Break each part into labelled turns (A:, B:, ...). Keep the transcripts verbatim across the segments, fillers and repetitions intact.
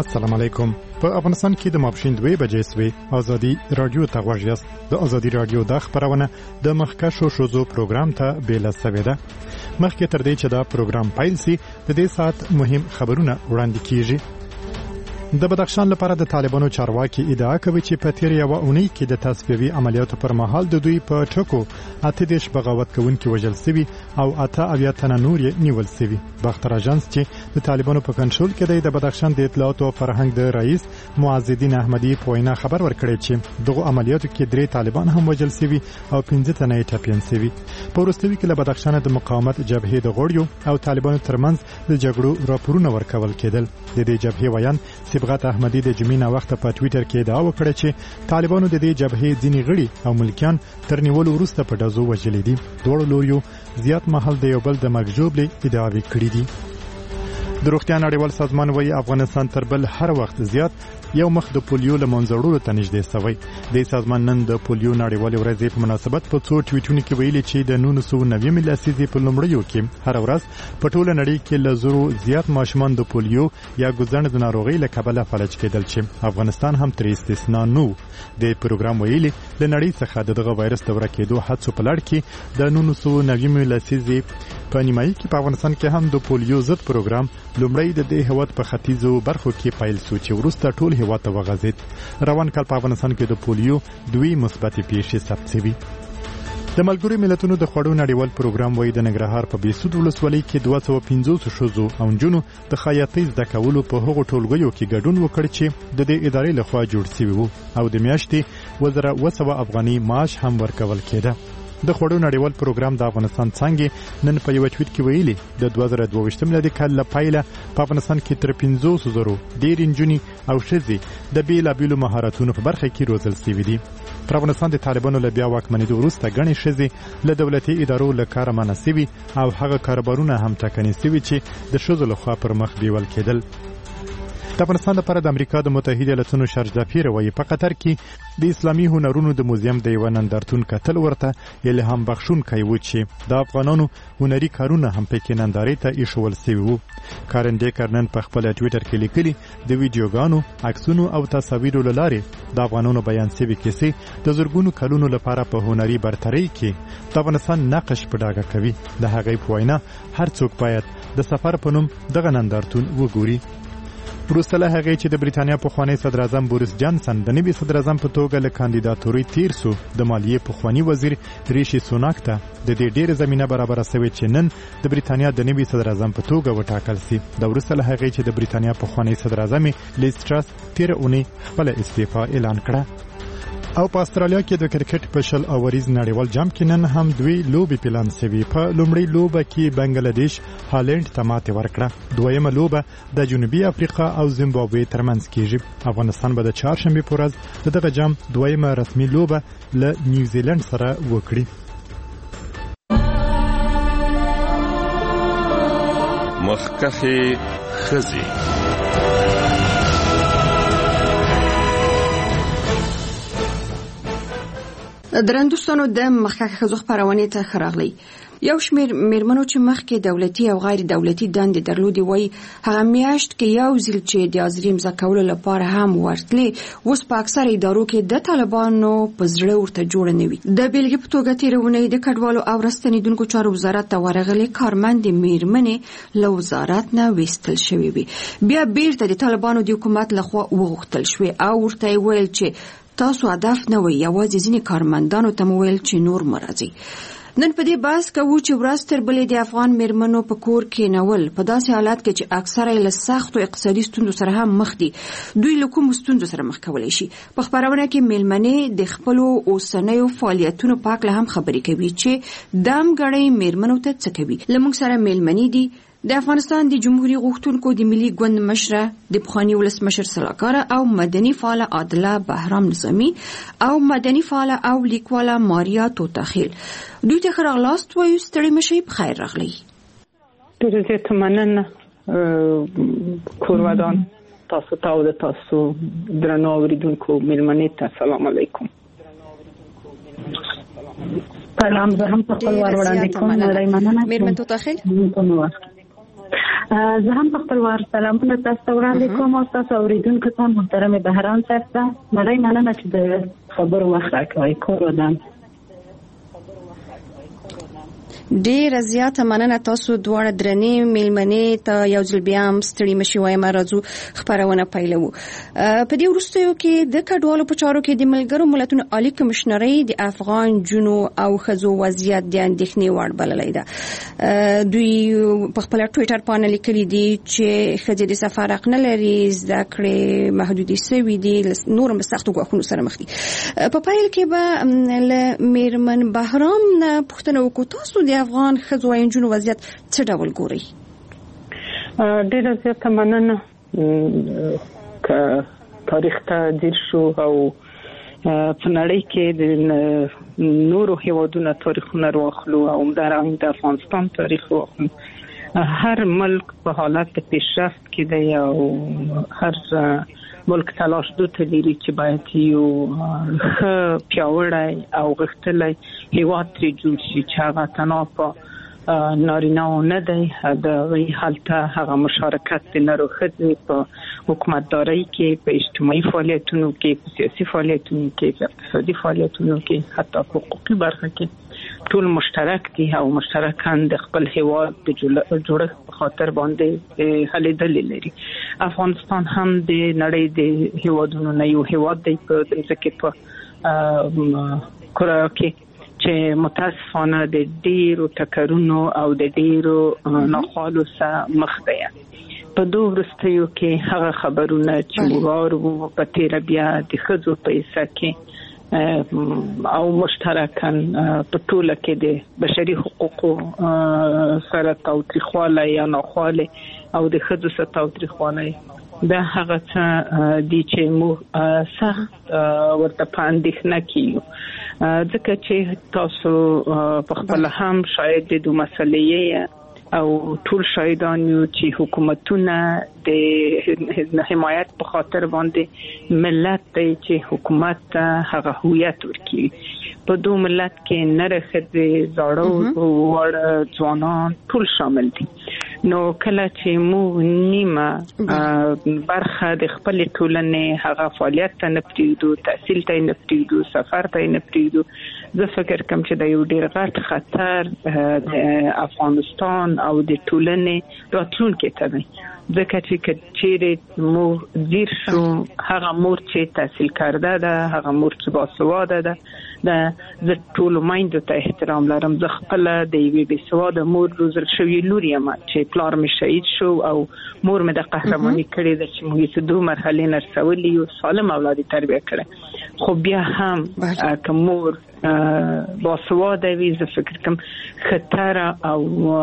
A: السلام علیکم. په افغانستان کې د ماپښین دوه بجې سوي ازادي رادیو ته غوږ یاست. د ازادي رادیو د خبرونه د مخکښو شوزو پروګرام ته بیل سوي ده. مخکې تر دې چې دا پروګرام پیل شي د دې سات مهم خبرونه وړاندې کیږي. د بدخشان لپاره د طالبانو چارواکي ادعا کوي چې په تیر یو اونۍ کې د تصفیوي عملیاتو پر مهال د دوی په ټکو اته دیش بغاوت کوونکي وژل شوي او اته اویا تنه نور یې نیول شوي. باختر اژانس چې د طالبانو په کنټرول کې دی د بدخشان د اطلاعات او فرهنګ د رئیس معز الدین احمدي په وینا خبر ورکړی چې دغه عملیاتو کې درې طالبان هم وژل شوي او پنځه تنه یې ټپیان شوي. په وروستیو کې له بدخشان د مقاومت جبهې د غړیو او طالبانو ترمنځ د جګړو راپورونه ورکول کېدل. د دې جبهې ویان صبغت احمدي د جمعې وخت په ټوئیټر کې ادعا وکړه چې طالبانو د دې جبهې ځینې غړي او ملکیان تر نیولو وروسته په ډزو وژلي دي. دواړو لوریو زیات مهال د یو بل د مرګ ژوبلې ادعاوې کړې دي. د روغتیا نړیوال سازمان وايي افغانستان تر بل هر وخت زیات یو مخ د پولیو له منځه وړلو ته نږدې شوی. د سازمان نن د پولیو نړیوالې ورځې په مناسبت په څو ټویټونو کې ویلي چې د نولس سوه نوي لسیزې په لومړیو کې هر ورځ په ټوله نړۍ کې له زرو زیات ماشومان د پولیو یا ګوزڼ د ناروغۍ له کبله فلج کېدل چې افغانستان هم تر استثنا نه و. د پروګرام ویلي له نړۍ څخه دغه وایرس د ورکېدو هڅو په لړ کې د نولس سوه نوي لسیزې په نیمایي کې په افغانستان کې هم د پولیو ضد پروګرام لومړی د دې هیواد په ختیځو برخو کې پیل شو چې وروسته ټول هیواد ته وغځېد. روان کال په افغانستان کې د پولیو دوی مثبتې پیښې ثبت شوي. د ملګرو ملتونو د خوړو نړیوال پروګرام وايي د ننګرهار په بیسود ولسوالۍ کې دوه سوه پنځوس ښځو او نجونو د خیاطۍ زده کولو په هغو ټولګیو کې ګډون وکړ چې د دې ادارې لخوا جوړ شوي وو او د میاشتې اوه زره اوه سوه افغاني معاش هم ورکول کېده. د خوړو نړیوال پروګرام د افغانستان څنګه نن په یو ټویټ کې ویلي د دوه زره دوه ویشت میلادي کال له پیله په افغانستان کې تر پنځوس زرو ډېر نجونې او ښځې د بېلابېلو مهارتونو په برخه کې روزل شوي دي. پر افغانستان د طالبانو له بیا واکمنېدو وروسته ګڼې ښځې له دولتي ادارو له کاره منع شوي او هغه کاروبارونه هم ټاکنې شوي چې د ښځو لخوا پر مخ بیول کېدل. د افغانستان لپاره د امریکا د متحده ایالاتونو شارجافیر وایي په قطر کې د اسلامي هنرونو د موزیم د یو نندارتون کتل ورته الهام بخښونکی و چې د افغانانو هنري کارونه هم پکې نندارې ته ایښول شوي وو. کارن ډیکر نن په خپل ټویټر کې لیکلي د ویډیوګانو عکسونو او تصاویرو له لارې د افغانانو بیان شوي کیسې د زرګونو کلونو لپاره په هنري برترۍ کې د افغانستان نقش په ډاګه کوي. د هغې په وینا هر څوک باید د سفر په نوم دغه نندارتون وګوري. وروسته له هغې چې د بریتانیا پخوانی صدر اعظم بوریس جانسن د نوي صدر اعظم په توګه له کاندیداتورۍ تیر سو د مالیې پخوانی وزیر ریشي سوناک ته د دې ډېره زمینه برابره شوې چې نن د بریتانیا د نوي صدر اعظم په توګه وټاکل شي. د وروسته له هغې چې د بریتانیا پخوانی صدر اعظم لیز ټرس تیره اونۍ خپله استعفا اعلان کړه. او په استرالیا کې د کرکټ په شل اوریز نړیوال جام کې نن هم دوی لوبې پلان شوي. په لومړۍ لوبه کې بنگلاديش هالند ته ماتې ورکړه. دویمه لوبه د جنوبي افریقا او زیمبابوې ترمنځ کېږي. افغانستان به د چهارشنبې په ورځ د دغه جام دویمه رسمي لوبه له نیوزیلند سره وکړي.
B: مخکښې ښځې
C: درندوستانو د مخکښ ښځو خپرونې ته ښه راغلی. یو شمېر مېرمنو چې مخکې دولتي او غیر دولتي دندې درلودې وایي هغه میاشت کې یو ځل چې د عذري امضا کولو لپاره هم ورتلې اوس په اکثره ادارو کې د طالبانو په زړه ورته جوړه نه وي. د بېلګې په توګه تېره اونۍ د کډوالو او راستنېدونکو چارو وزارت ته ورغلې کارمندې مېرمنې له وزارت نه ویستل شوې وي. بیا بیرته د طالبانو د حکومت لخوا وغوښتل شوې او ورته یې ویل چې تاسو هدف نه وي، یوازې ځینې کارمندانو ته مو ویل چې نور مه راځئ. نن په دې بحث کوو چې ورځ تر بلې د افغان مېرمنو په کور کېنول په داسې حالت کې چې اکثره یې له سختو اقتصادي ستونزو سره هم مخ دي، دوی له کومو ستونزو سره مخ کولی شي. په خپرونه کې مېلمنې د خپلو اوسنیو فعالیتونو په هکله هم خبرې کوي چې دم ګړۍ مېرمنو ته څه کوي. له موږ سره مېلمنې دي د افغانستان د جمهوریت غوښتونکو د ملي ګوند مشره د پخواني ولسمشر سلاکاره او مدني فعاله عادله بهرام نظامي او مدني فعاله او لیکواله ماریا توتاخیل. دوی ته ښه راغلاست وایو. ستړي مشئ، په خیر راغلی.
D: ډېره زیاته مننه کورودان تاسو ته او د تاسو درنو اوریدونکو مېلمنې ته سلام علیکم. سلام، زه هم په خپل ور وړاندې کوم. نړۍ مننه.
C: مېرمن توتاخیل،
E: زه هم په خپل وار سلامونه تاسو ته وړاندې کوم او تاسو اوریدونکو ته محترم بهرام صاحب ته مړی مننه چې د خبرو وخت راکوي. کور ودان
C: ډیر زیاته مننه تاسو دواړه درنې میلمنې ته یو ځل بیا هم ستړي مشي وایم راځو خبرونه پیلوو. په دې وروستیو کې د کډوالو په چارو کې د ملګرو ملتونو عالی کمشنري د افغان جنو او خزو وضعیت د اندېښنې وړ بللې ده. دوی په خپل ټوئیټر باندې لیکلي دي چې خځې د سفر حق نه لري، زده کړې محدودې شوې دي، نور هم سختو ګواښونو سره مخ دي. په پایل کې به له میرمن بهرام نه پوښتنه وکړو تاسو د افغان ښځو او نجونو وضعیت څه ډول ګورئ؟
D: ډېره زیاته مننه. که تاریخ ته ځیر شو او په نړۍ کې د نورو هیوادونو تاریخونه واخلو او همدارنګه د افغانستان تاریخ واخلو، هر ملک په حالت د پیشرفت کې دی او هر ملک تلاش دوته لري چې باید یو ښه پیاوړی او غښتلی هیواد ترې جوړ شي چې هغه تنها په نارینه‌و نه دی، د هغوی هلته هغه مشارکت د نر او ښځې په حکومتدارۍ کې، په اجتماعي فعالیتونو کې، په سیاسي فعالیتونو کې، په اقتصادي فعالیتونو کې، حتی په حقوقي برخه کې ټول مشترک دي او مشترکاً د خپل هیواد د جوړښت په خاطر باندې هلې ځلې لري. افغانستان هم د نړۍ د هیوادونو نه یو هیواد دی په ځکه په کره کې چې متاسفانه د ډیرو ټکرونو او د ډیرو ناخوالو سره مخ دی. په دوه وروستیو کې هغه خبرونه چې موږ په تیر بیا د ښځو په حصه کې او مشترکاً په ټوله کې د بشري حقوقو سره تاوتریخوالی یا ناخوالی او د ښځو سره تاوتریخوالی دا هغه څه دي چې موږ سخت ورته په اندېښنه کې یو، ځکه چې تاسو په خپل هم شاید د دوه مسلې او ټول شاهدان یو چې حکومتونه د حمایت په خاطر باندې ملت ته چې حکومت هغه هویت ورکړي. په دوه ملت کې نر ښځې، زاړه وړ ځوانان ټول شامل دي. نو کله چې موږ نیمه برخه د خپل ټولنې هغه فعالیت ته نه پرېږدو، تحصیل ته نه پرېږدو، سفر ته نه پرېږدو، زه فکر کوم چې دا یو ډېر غټ خطر د افغانستان او د ټولنې راتلونکي ته دی. ځکه چې چیرې موږ ځیر شو، هغه مور چې تحصیل کرده ده، هغه مور چې باسواده ده، زه ټولو میندو ته احترام لرم. زه خپله د یوې بېسواده مور روزل شوې لور یم چې پلار مې شهید شو او مور مې د قهرماني کړې ده چې موږ یې دوه مرحلې نرسولي یو سالم اولاد یې تربیه کړی. خو بیا هم که مور باسواده وي، زه فکر کوم خطر او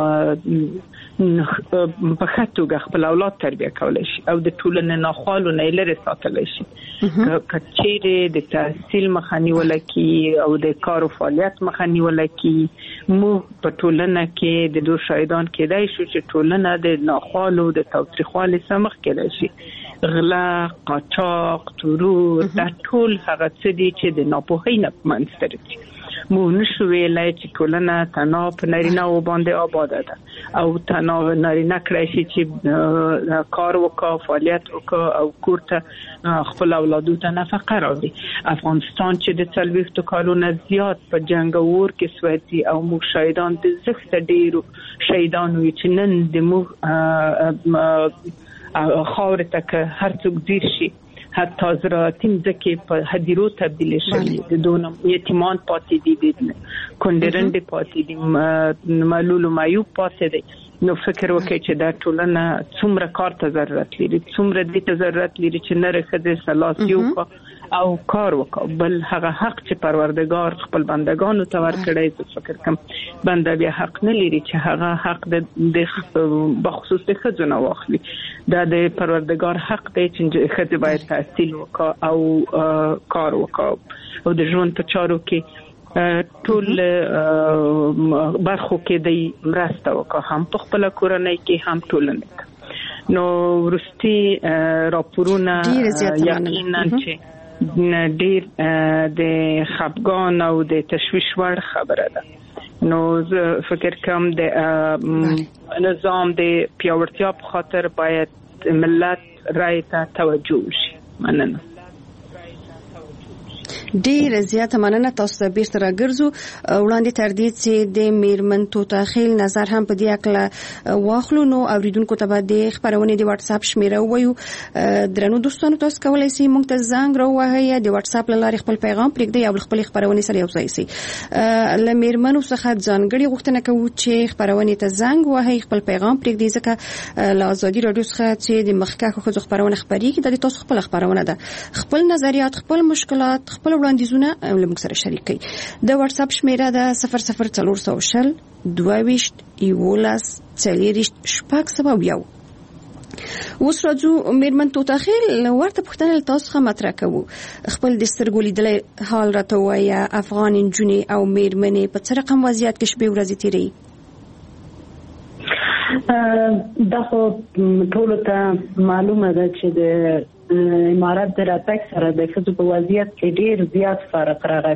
D: په ښه توګه خپل اولاد تربیه کولی شي او د ټولنې ناخوالو نه یې لرې ساتلی شي. که چیرې د تحصیل مخه نیولی کړي او د کار او فعالیت مخه نیولی کړي، موږ په ټولنه کې د دوه شاهدان کېدای شو چې ټولنه د ناخوالو د تاوتریخوالي سره مخ کېدای شي. غلا، قاچاق، ترور، دا ټول هغه څه دي چې د ناپوهۍ نه منځته راځي. موږ نشو ویلای چې ټولنه تنها په نارینه‌و باندې آباده ده او تنها نارینه کړی شي چې کار وکړي، فعالیت وکړي او کور ته خپل اولادو ته نفقه راوړي. افغانستان چې د څلوېښتو کالو نه زیات په جنګ او اور کې سوځي او موږ شهیدان د زښته ډیرو شهیدانو چې نن د موږ خاور ته که هر څوک ځیر شي، حتی زراعتي مځکې په هدیرو تبدیل شوي، د دونه یتیمان پاتې دي، د کونډرندې پاتې دي، معلول و معیوب پاتې دي. نو فکر وکړئ چې دا ټولنه څومره کار ته ضرورت لري، څومره دې ته ضرورت لري چې نر ښځې سره لاس یو کړي او کار وکړي. بل هغه حق چې پروردګار خپل بندگانو ته ورکړی، زه فکر کوم بنده بیا حق نه لري چې هغه حق د بخصوص د ښځو نه واخلي. دا د پروردګار حق دی چې ښځې باید تحصیل وکړي او کار وکړي او د ژوند په چارو کې ټول برخو کې دی مرسته وکړي، هم په خپله کورنۍ کې هم ټولنې کې. نو وروستي راپورونه یقینا چې ډیر د خفګان او د تشویش وړ خبره ده نو زه فکر کوم د نظام د پیاوړتیا په خاطر باید ملت رای ته توجه وشي. مننه.
C: ډیر زیاته مننه. تاسو ته بیرته راګرځو. وړاندې تر دې چې د میرمن توتا خیل نظر هم په دې اړه واخلو، نو اوریدونکو ته به د خبرونې د واتس اپ شمیره ووایو. درنو دوستانو، تاسو کولی شئ موږ ته زنګ راووهئ، د واتس اپ له لارې خپل پیغام پرېږدئ او خپل خبرونې سره یوځای شئ. له میرمنو څخه ځانګړي غوښتنه کوو چې خبرونې ته زنګ ووهئ، خپل پیغام پرېږدئ، ځکه له ازادي راډیو څخه چې د مخکښو ښځو خبرونه خپرېږي دا د تاسو خپل خبرونه ده. خپل نظریات، خپل مشکلات، خپل وړاندیزونه لمږ سره شریک کړئ. د واتس اپ شمیره ده صفر صفر څلور سوه شل دوه ویشت یولس څلېرویشت شپږ سوه یو. اوس راځو میرمن توتا خیل، ورته پوښتنه تاسو څخه مطرح کوو. خپل د سترګو لیدلی حال راته ووایه. افغان نجونې او میرمنې په څه رقم وضعیت کې شپې ورځې تېروي؟
E: دا خو ټولو ته معلومه ده چې د امارات د راتګ سره د ښځو په وضعیت کې ډیر زیات فرق راغی.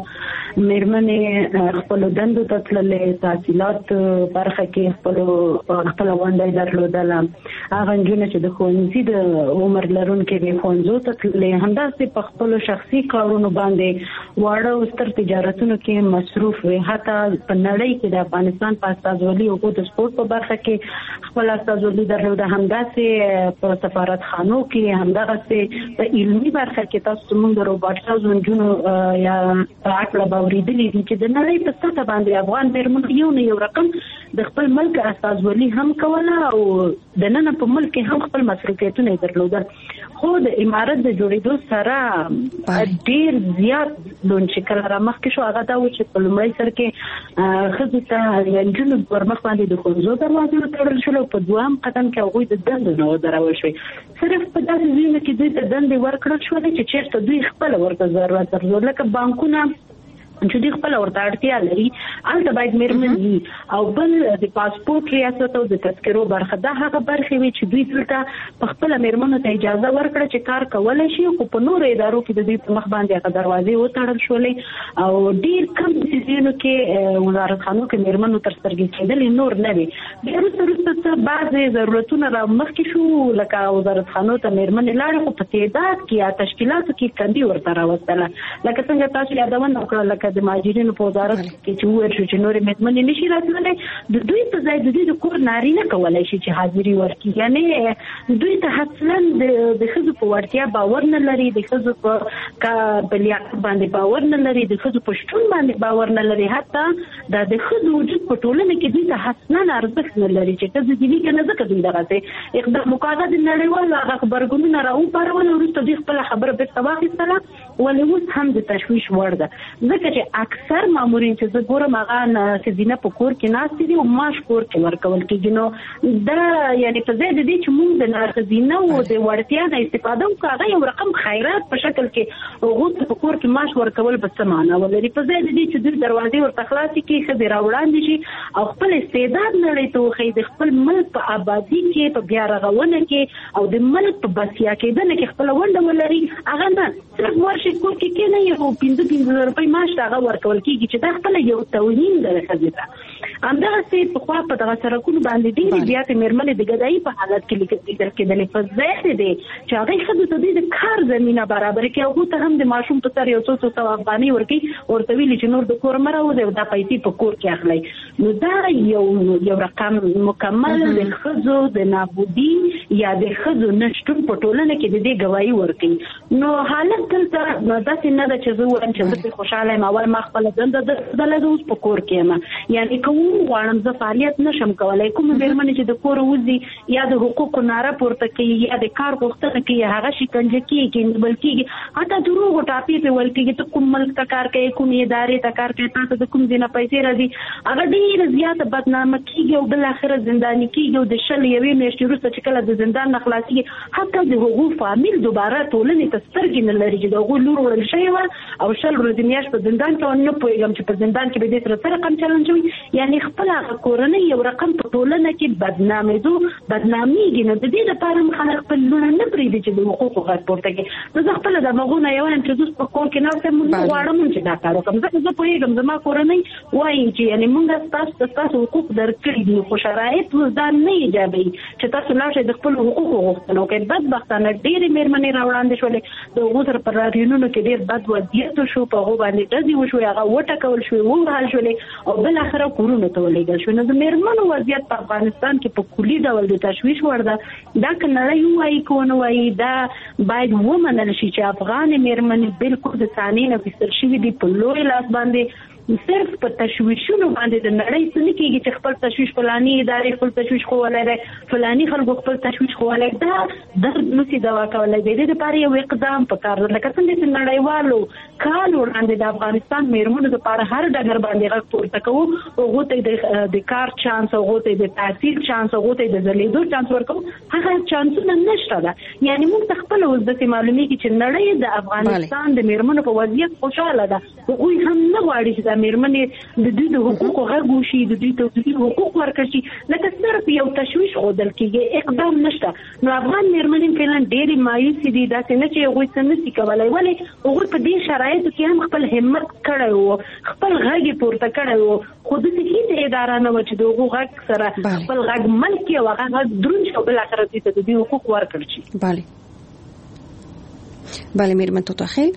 E: میرمنې خپل دندو ته تللې، تحصیلات برخه کې خپل خپل ونډه درلودله. هغه نجونې چې د ښوونځي د عمر لرونکي وي ښوونځو ته تللې، همداسې په خپلو شخصي کارونو باندې واړه او ستر تجارتونو کې مصروف وي. حتی په نړۍ کې د افغانستان په استازولي او د سپورت په برخه کې خپل استازولي درلوده. همداسې په سفارتخانو کې، همدغسې په علمي برخه کې تاسو موږ د روباټساز نجونو یا عقل باوریدلی دي چې د نړۍ په سطح باندې افغان میرمنو یو نه یو رقم د خپل ملک استازولي هم کوله او د نن په ملک هم خپل مسؤلیتونه درلودل. خو د امارت د جوړېدو سره ډیر زیات لون شکل را مخکې شو. هغه دا و چې په لومړي سر کې ښځو ته یا نجونو ورمخ باندې د ښوونځو دروازې وتړل شول او په دویم قدم کې هغوی د دندو نه ودرول شوی. صرف په داسې ځایونو کې دوی ته دندې ورکړل شولې چې چېرته دوی خپله ورته ضرورت درلود، لکه بانکونه چې دوی خپل ورته اړتیا لري هلته باید میرمن وي. او بل د پاسپورت ریاست او د تذکرو برخه، دا هغه برخې وي چې دوی دلته په خپله میرمنو ته اجازه ورکړه چې کار کولی شي، خو په نورو ادارو کې د دوی په مخ باندې هغه دروازې وتړل شولې او ډېر کم ځایونو کې وزارتخانو کې میرمنو تر سترګې کېدلې، نور نه وي. بیا وروسته وروسته څه بعضې ضرورتونه را مخکې شو، لکه وزارتخانو ته میرمنې لاړې، خو په تعداد کې یا تشکیلاتو کې کندي ورته راوستله. لکه څنګه تاسو یادونه وکړه، لکه د مهاجرینو په وزارت کې چې وویل شو چې نورې میرمنې نشي راتللی، د دوی په ځای د دوی د کور نارینه کولی شي چې حاضري ورکړي. یعنې دوی ته اصلا د ښځو په وړتیا باور نه لري، د ښځو په لیاقت باندې باور نه لري، د ښځو په شتون باندې باور نه لري. حتی دا د ښځو وجود په ټولنه کې دوی ته اصلا ارزښت نه لري چې ښځې دي وي که نه، ځکه دوی دغسې اقدام وکړه. د نړیوالو هغه غبرګونونه راوپارول، وروسته دوی خپله خبره بېرته واخیستله، ولې اوس هم د تشویش وړ ده. ځکه چې اکثر مامورین چې زه ګورم هغه ښځینه په کور کې ناستې دي او معاش کور کې ورکول کېږي. نو دا یعنې په ځای د دې چې موږ د ښځینهو د وړتیا نه استفاده وکړو، هغه یو رقم خیرات په شکل کې هغو ته په کور کې معاش ورکول به څه معنا ولري؟ په ځای د دې چې دوی دروازې ورته خلاصې کړي، ښځې راوړاندې شي او خپل استعداد نړۍ ته وښیي، د خپل ملک په ابادي کې، په بیا رغونه کې او د ملک په بسیا کېدنه کې خپله ونډه ولري. هغه نه صرف ورشي کور کې کېنئ او پنځه پنځه زره روپۍ معاش ته هغه ورکول کېږي چې دا خپله یو توهین ده ښځې ته. همدغسې پخوا په دغه سړکونو باندې ډېرې زیاتې میرمنې د ګدایي په حالت کې لیدل کېدلې. په ځای دی چې هغوی ښځو ته دوی د کار زمینه برابره کړي، هغو ته هم د ماشوم په سر یو څو څو سوه افغانۍ ورکوي، ورته ویلي چې نور د کور مه راوځئ او دا پیسې په کور کې اخلئ. نو دا یو یو رقم مکمل د ښځو د نابودي یا د ښځو نشتون په ټولنه کې د دې ګواهي ورکوي. نو حالت دلته داسې نه ده چې زه ووایم چې زه پرې خوشحاله یم، اول ما خپله دنده درلوده، اوس په کور کې یم. یعنې که وغواړم زه فعالیت نشم کولی. کومه مېرمنې چې د کور وځي یا د حقوقو ناره پورته کوي یا د کار غوښتنه کوي، هغه شکنجه کېږي، نیول کېږي، حتی دروغو ټاپې پرې ویل کېږي، ته کوم ملک ته کار کوې، کومې ادارې ته کار کوې، تا ته د کوم ځای نه پیسې راځي. هغه ډېره زیاته بدنامه کېږي او بالاخره زنداني کېږي او د شل یوې میاشتې وروسته چې کله د د زندان نه خلاصي حتی د حقوق فامیل دوباره ټولنې ته سترګې نه لري چې د هغوی لور وړل شوی وه او شل ورځې میاشت په زندان کې نه پوهېږم چې په زندان کې به دې سره څه رقم چلن شوي یعنې خپل هغه کورنۍ یو رقم په ټولنه کې بدنامېدو بدنامېږي نو د دې لپاره هم خلک خپل لونه نه پرېږدي چې د حقوقو غږ پورته کړي نو زه خپله د مغونه یو یم چې زه په کور کې ناسته مونږ غواړم چې دا کار وکړم ځکه زه پوهېږم زما کورنۍ وایي چې یعنې مونږ ستاسو ته ستاسو حقوق درکړي دي خو شرایط اوس دا نه ایجابوي چې تاسو لاړ شئ د خپلو حقوقو غوښتنه وکړئ بدبختانه ډېرې مېرمنې راوړاندې شولې د هغو سره په راډیونونو کې ډېر بد وضعیت وشو په هغو باندې ډزې وشوې هغه وټکول شوې ووهل شولې او بالاخره کورونو ته ولېږل شوې نو د مېرمنو وضعیت په افغانستان کې په کلي ډول د تشویش وړ ده دا که نړۍ ووایي که ونه وایي دا باید ومنل شي چې افغانې مېرمنې بالکل د صحنې نه ویستل شوي دي په لوی لاس باندې صرف په تشویشونو باندې د نړۍ څه نه کېږي چې خپل تشویش فلاني ادارې خپل تشویش ښوولی دی فلاني خلکو خپل تشویش ښوولی دا درد نسي دوا کولی دی دې دپاره یو اقدام پکار ده لکه څنګه چې نړیوالو کال وړاندې د افغانستان مېرمنو دپاره هر ډګر باندې غږ پورته کوو هغو ته د کار چانس هغو ته د تحصیل چانس هغو ته د ځلېدو چانس ورکوو هغه چانسونه نشته ده یعنې موږ ته خپله اوس داسې معلومېږي چې نړۍ د افغانستان د مېرمنو په وضعیت خوشحاله ده هغوی هم نه غواړي چې مېرمنې د دوی د حقوقو غږ وشي د دوی ته د دوی حقوق ورکړل شي لکه صرف یو تشویش ښودل کېږي اقدام نشته نو افغان مېرمنې فعلا ډېرې مایوسې دي داسې نه چې هغوی څه نشي کولی ولې هغوی په دې شرایطو کې هم خپل همت کړی و خپل غږ یې پورته کړی و خو داسې هېڅ اداره نه وه چې د هغو غږ سره خپل غږ مل کړي او هغه غږ دروند شي او بالاخره دوی ته د دوی حقوق ورکړل شي
C: بله بله مېرمن توتاخیل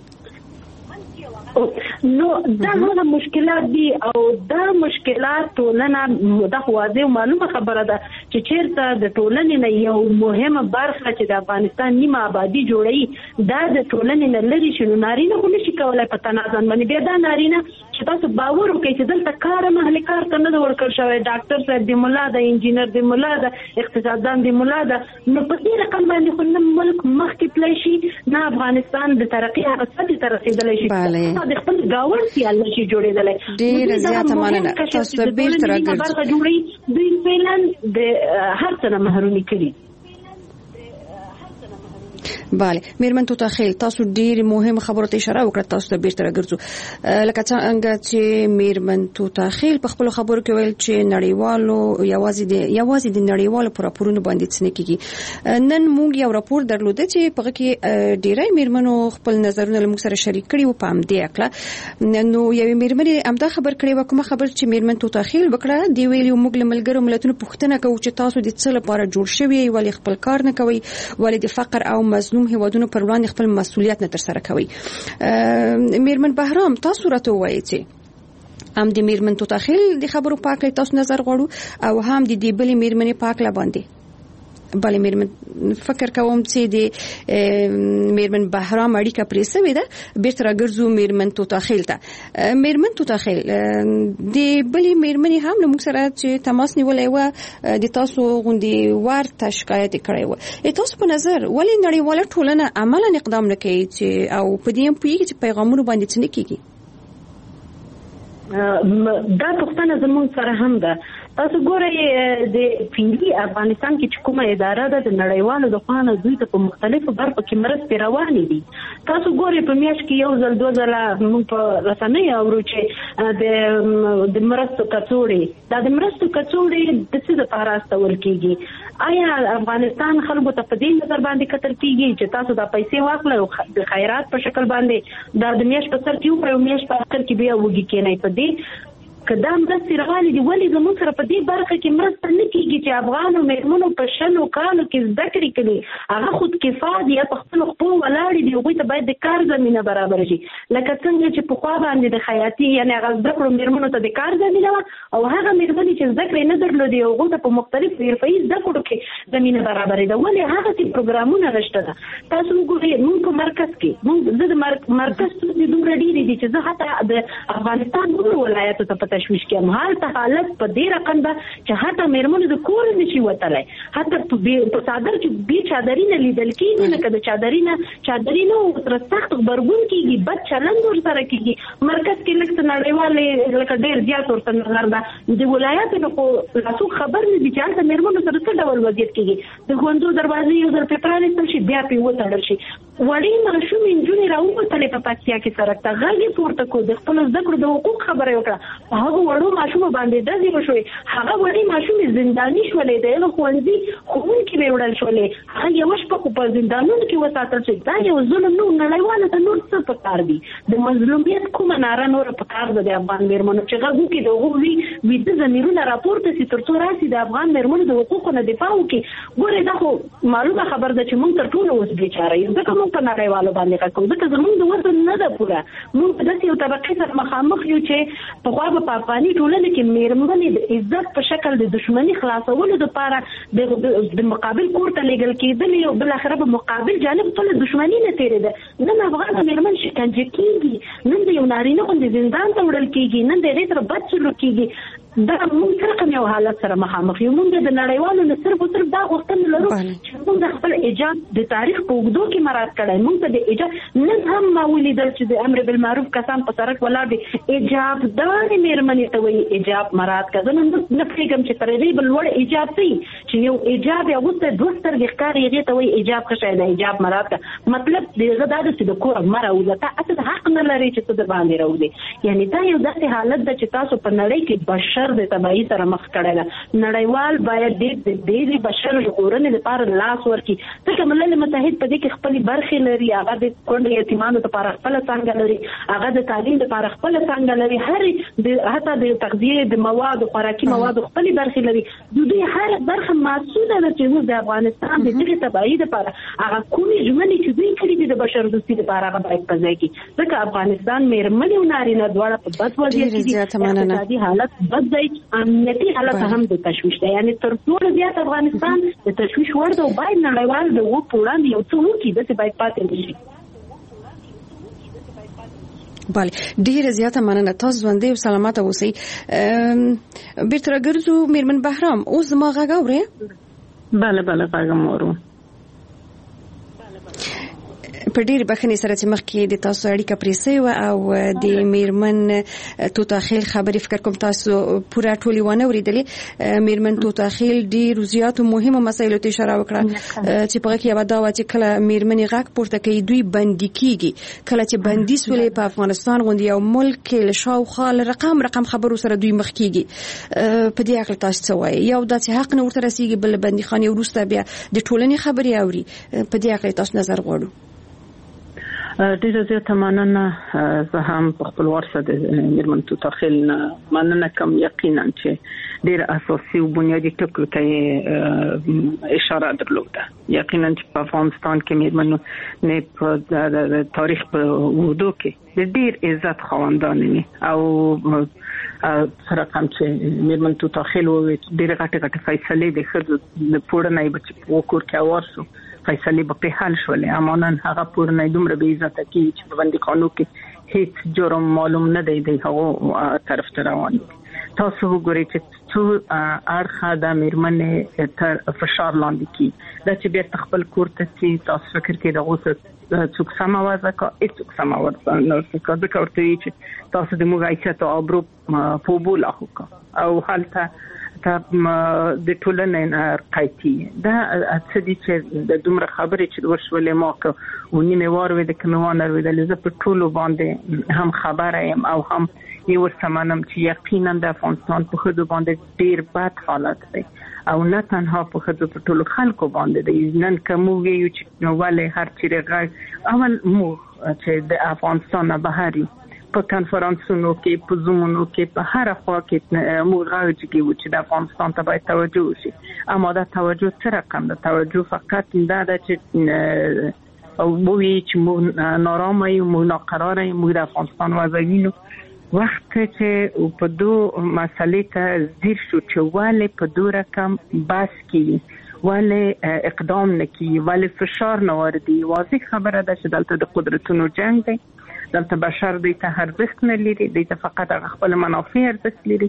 E: نو دا هغه مشکلات دي او دا مشکلات ټولنه دا واضح معلومه خبره ده چې چیرته د ټولنې نه یو مهمه برخه چې د افغانستان نیمه آبادي جوړوي دا د ټولنې نه لرې شي نو نارینه خو نشي کولی په تنازن باندې بیا دا نارینه چې تاسو باور وکړئ چې دلته کار هم اهل کار ته نه ده ورکړل شوی ډاکټر صاحب د ملا ده انجینر د ملا ده اقتصاددان د ملا ده نو په دې رقم باندې خو نه ملک مخکې تللی شي نه افغانستان د ترقي هغه سطحې ته رسېدلی شي د خپل ګاونډ سیال نشي جوړېدلی
C: ډېره زیاته مننه تاسو ته بېرته راګرځو
E: برخه جوړوي دوی فعلا د هر څه نه محرومي کړي
C: بله مېرمن توتاخیل تاسو ډېر مهم خبرو ته اشاره وکړه تاسو ته بیرته راګرځو لکه څنګه چې مېرمن توتاخیل په خپلو خبرو کې ویل چې نړیوالو یوازې د یوازې د نړیوالو په راپورونو باندې څه نه کېږي نن موږ یو راپور درلوده چې په هغه کې ډېری مېرمنو خپل نظرونه له موږ سره شریک کړي وو په همدې هکله نو یوې مېرمنې همدا خبر کړی وه کومه خبر چې مېرمن توتاخیل وکړه دې ویلي موږ له ملګرو ملتونو پوښتنه کوو چې تاسو د څه لپاره جوړ شوي ولې خپل کار نه کوئ ولې د فقر او مظلوم هیوادونو پر وړاندې خپل مسؤلیت نه ترسره کوي مېرمن بهرام تاسو راته ووایئ چې هم د مېرمن توتاخیل د خبرو په هکله تاسو نظر غواړو او هم د دې بلې مېرمنې په هکله باندې بله مېرمن فکر کوم چې د مېرمن بهرام اړیکه پرې سوې ده بیرته راګرځو مېرمن توتاخیل ته مېرمن توتاخیل د بلې مېرمنې هم له موږ سره چې تماس نیولی وه د تاسو غوندې ورته شکایت یې کړی وه تاسو په نظر ولې نړیواله ټولنه عملا اقدام نه کوي چې او په دې هم پوهېږي چې پیغامونو باندې څه نه کېږي
E: دا پوښتنه زموږ سره هم ده تاسو ګورئ د فعلي افغانستان کې چې کومه اداره ده د نړیوالو د خوا نه دوی ته په مختلفو برخو کې مرستې روانې دي تاسو ګورئ په میاشت کې یو ځل دوه ځله موږ په رسنیو اورو چې د د مرستو کڅوړې دا د مرستو کڅوړې د څه دپاره استول کېږي آیا افغانستان خلکو ته په دې نظر باندې کتل کېږي چې تاسو دا پیسې واخلئ او د خیرات په شکل باندې دا د میاشت په سر کې وکړئ او میاشت په اخر کې بیا وږي کېنئ په دې که دا مرستې روانې دي ولې زموږ سره په دې برخه کې مرسته نه کېږي چې افغانو مېرمنو په شلو کالو کې زده کړې کړي هغه خودکفا دي یا په خپلو خپو ولاړې دي هغوی ته باید د کار زمینه برابره شي لکه څنګه چې پخوا باندې د خیاطي یعنې هغه زده کړو مېرمنو ته د کار زمینه وه او هغه مېرمنې چې زده کړې نه درلودې هغوی ته په مختلفو حرفهیي زده کړو کې زمینه برابرېده ولې هغسې پروګرامونه نشته ده تاسو وګورئ موږ په مرکز کې موږ زه د مرکز ستونزې دومره ډېرې دي چې زه حتی د افغانستان نورو ولایاتو ته په تشویش کې مهال ته حالت په دې رقم ده چې حتی مېرمنو د کور نشي وتلای، حتی په صادر کې به چادرینه لیدل کېږي، نه کده چادرینه چادرینه تر سخت خبرګون کېږي، بد چلند ورسره کېږي. مرکز کې لکه نړیوال لکه ډېر زیات ورته نظر ده د ولایاتو په لاسو خبر نه دي چې هلته مېرمنو سره څه ډول وضعیت کېږي. د ښوونځو دروازې یو ځل پرې پرانیستل شي بیا پرې وتړل شي. وړې ماشومې نجونې راووتلې په پکتیا کې سړک ته غږ یې پورته کړو، د خپلو زده کړو د حقوق خبره وکړه، په هغو وړو ماشومو باندې ډزې وشوې، هغه وړې ماشومې زنداني شولې، د هغه ښوونځي ښوونکي به وړل شولې، هغه یوه شپه په زندانونو کې وساتل شي. دا یو ظلم نه و. نړیواله ته نور څه پکار دي؟ د مظلومیت کومه ناره نوره پکار ده د افغان مېرمنو چې غږ وکړي، د هغو وي ویده ضمیرونه راپورته سي تر څو راسي د افغان مېرمنو د حقوقو نه دفاع وکړي. ګورې دا خو معلومه خبر ده چې موږ تر ټولو اوس بېچاره یو، ځکه موږ په نړیوالو باندې غږ کوو، ځکه زموږ د وزن نه ده پوره. موږ په داسې یو طبقې سره مخامخ یو چې پخوا به په افغاني ټولنه کې مېرمنې د عزت په شکل د دښمني خلاصولو دپاره د مقابل کور ته لېږل کېدلې او بالاخره به مقابل جانب خپله دښمني نه تېرېده. نن افغانه مېرمن شکنجه کېږي، نن د یو نارینه غوندې زندان ته وړل کېږي، نن د هغې سره بد سلوک کېږي. دا موږ څه رقم یو حالت سره مخامخ یو. موږ د نړیوالو نه صرف او صرف دا غوښتنه لرو چې موږ د خپل ایجاب د تاریخ په اوږدو کې مراعات کړی. موږ ته د ایجاب نن هم ما ولیدل چې د امر بالمعروف کسان په سړک ولاړ دي، ایجاب دارې مېرمنې ته وایي ایجاب مراعات کړه. زه نن نه پوهېږم چې تر هغې بل لوړ ایجاب څه وي چې یو ایجاب یې اغوستی دوه سترګې ښکاري، هغې ته وایي ایجاب ښه شی دی، ایجاب مراعات کړه. مطلب د هغه دا ده چې د کوره مه راوځه، تا اصل حق نه لرې چې ته در باندې راوځې. یعنې دا یو داسې حالت ده چې تاسو په نړۍ کې بشر د تباهي سره مخ کړی ده. نړیوال باید ډېر ډېرې بشر ژغورنې لپاره لاس ورکړي، ځکه ملل متحد په دې کې خپلې برخې لري. هغه د کونډو یتیمانو لپاره خپله څانګه لري، هغه د تعلیم لپاره خپله څانګه لري، هر حتی د تغذیې د موادو خوراکي موادو خپلې برخې لري. د دوی هر برخه مسؤله ده چې موږ د افغانستان د دغې تباهي لپاره هغه کومې ژمنې چې دوی کړي دي د بشر دوستي لپاره هغه باید په ځای کړي، ځکه افغانستان مېرمنې او نارینه دواړه په بد وضعیت کې دي، اقتصادي حالت بد دی، امنیتي حالت هم د تشویش دی. یعنې تر ټولو زیات افغانستان د تشویش وړ دی او باید نړیوال د هغو په وړاندې یو څه وکړي، داسې باید پاتې نه شي.
C: بله، ډیره زیاته مننه. تاسو ژوندی او سلامت اوسئ. بیرته راګرځو مېرمن بهرام، اوس زما غږ اورئ؟
D: بله بله غږ م اورو.
C: په ډېرې بښنې سره چې مخکې د تاسو اړیکه پرې سوې وه او د مېرمن توتاخیل خبرې فکر کوم تاسو پوره ټولې ونه اورېدلې. مېرمن توتاخیل ډېرو زیاتو مهمو مسایلو ته اشاره وکړه چې په هغه کې یوه دا وه چې کله مېرمنې غږ پورته کوي دوی بندي کېږي. کله چې بندي سولې په افغانستان غوندې یو ملک کې له شاوخوا له رقم رقم خبرو سره دوی مخ کېږي. په دې هکله تاسو څه وایئ؟ یو دا چې حق نه ورته رسېږي، بل بندیخانې وروسته بیا د ټولنې خبرې اوري. په دې هکله تاسو نظر غواړو.
D: ډیره زیاته مننه. زه هم په خپل وار سره د مېرمن توتاخیل مننه کوم. یقینا چې ډیره اساسي او بنیادي ټکو ته اشاره درلوده. یقینا چې په افغانستان کې مېرمنو نه په تاریخ په اوږدو کې د ډیر عزت خاوندانې او سره کوم چې مېرمن توتاخیل وویل ډیره غټه غټه فیصلې د ښځو د پوړنۍ به چې په کور کې اوار شو فیصلې به په حل شولې، اما نن هغه پوړنۍ دومره بې عزته کېږي چې په بندیخانو کې هیڅ جرم معلوم نه دی د هغو طرف ته روان دي. تاسو وګورئ چې څو اړخه د مېرمنې تر فشار لاندې کېږي. دا چې بېرته خپل کور ته ځي، تاسو فکر کوئ د هغو څه څوک سمه وضع کا هیڅوک سمه وضع نه ورڅخه ځکه ورته وایي چې تاسو د موږ حیثیت او ابرو په اوبو لاهو کا او هلته د ټولنې قایتي. دا څه دي چې د دومره خبرې چې وشولې ما که ونیمې واروې د کومې وانه اورېدلې، زه په ټولو باندې هم خبره یم او هم یې ورسره منم چې یقینا د افغانستان په ښځو باندې ډېر بد حالت دی او نه تنها په ښځو په ټولو خلکو باندې دی. نن که موږ ویو چې ولې هر چیرې غږ اول موږ چې د افغانستان نه بهر یو په کنفرانسونو کې په زومونو کې په هر خوا کې موږ غږ کوو چې د افغانستان ته باید توجه وشي، اما دا توجه څه رقم ده؟ توجه فقط دا ده چې او وایي چې موږ نارامه یو، موږ ناقراره یو، موږ د افغانستان وضع وینو. وخت چې په دو مسئلې ته ځیر شو چې ولې په دو رقم بحث کیږي، ولې اقدام نه کیږي، ولې فشار نه واردي. واضح خبره ده چې دلته د قدرتونو جنگ دی. دلته بشر د ته ارزښت نه لري، د فقط خپل منافع ارزښت لري،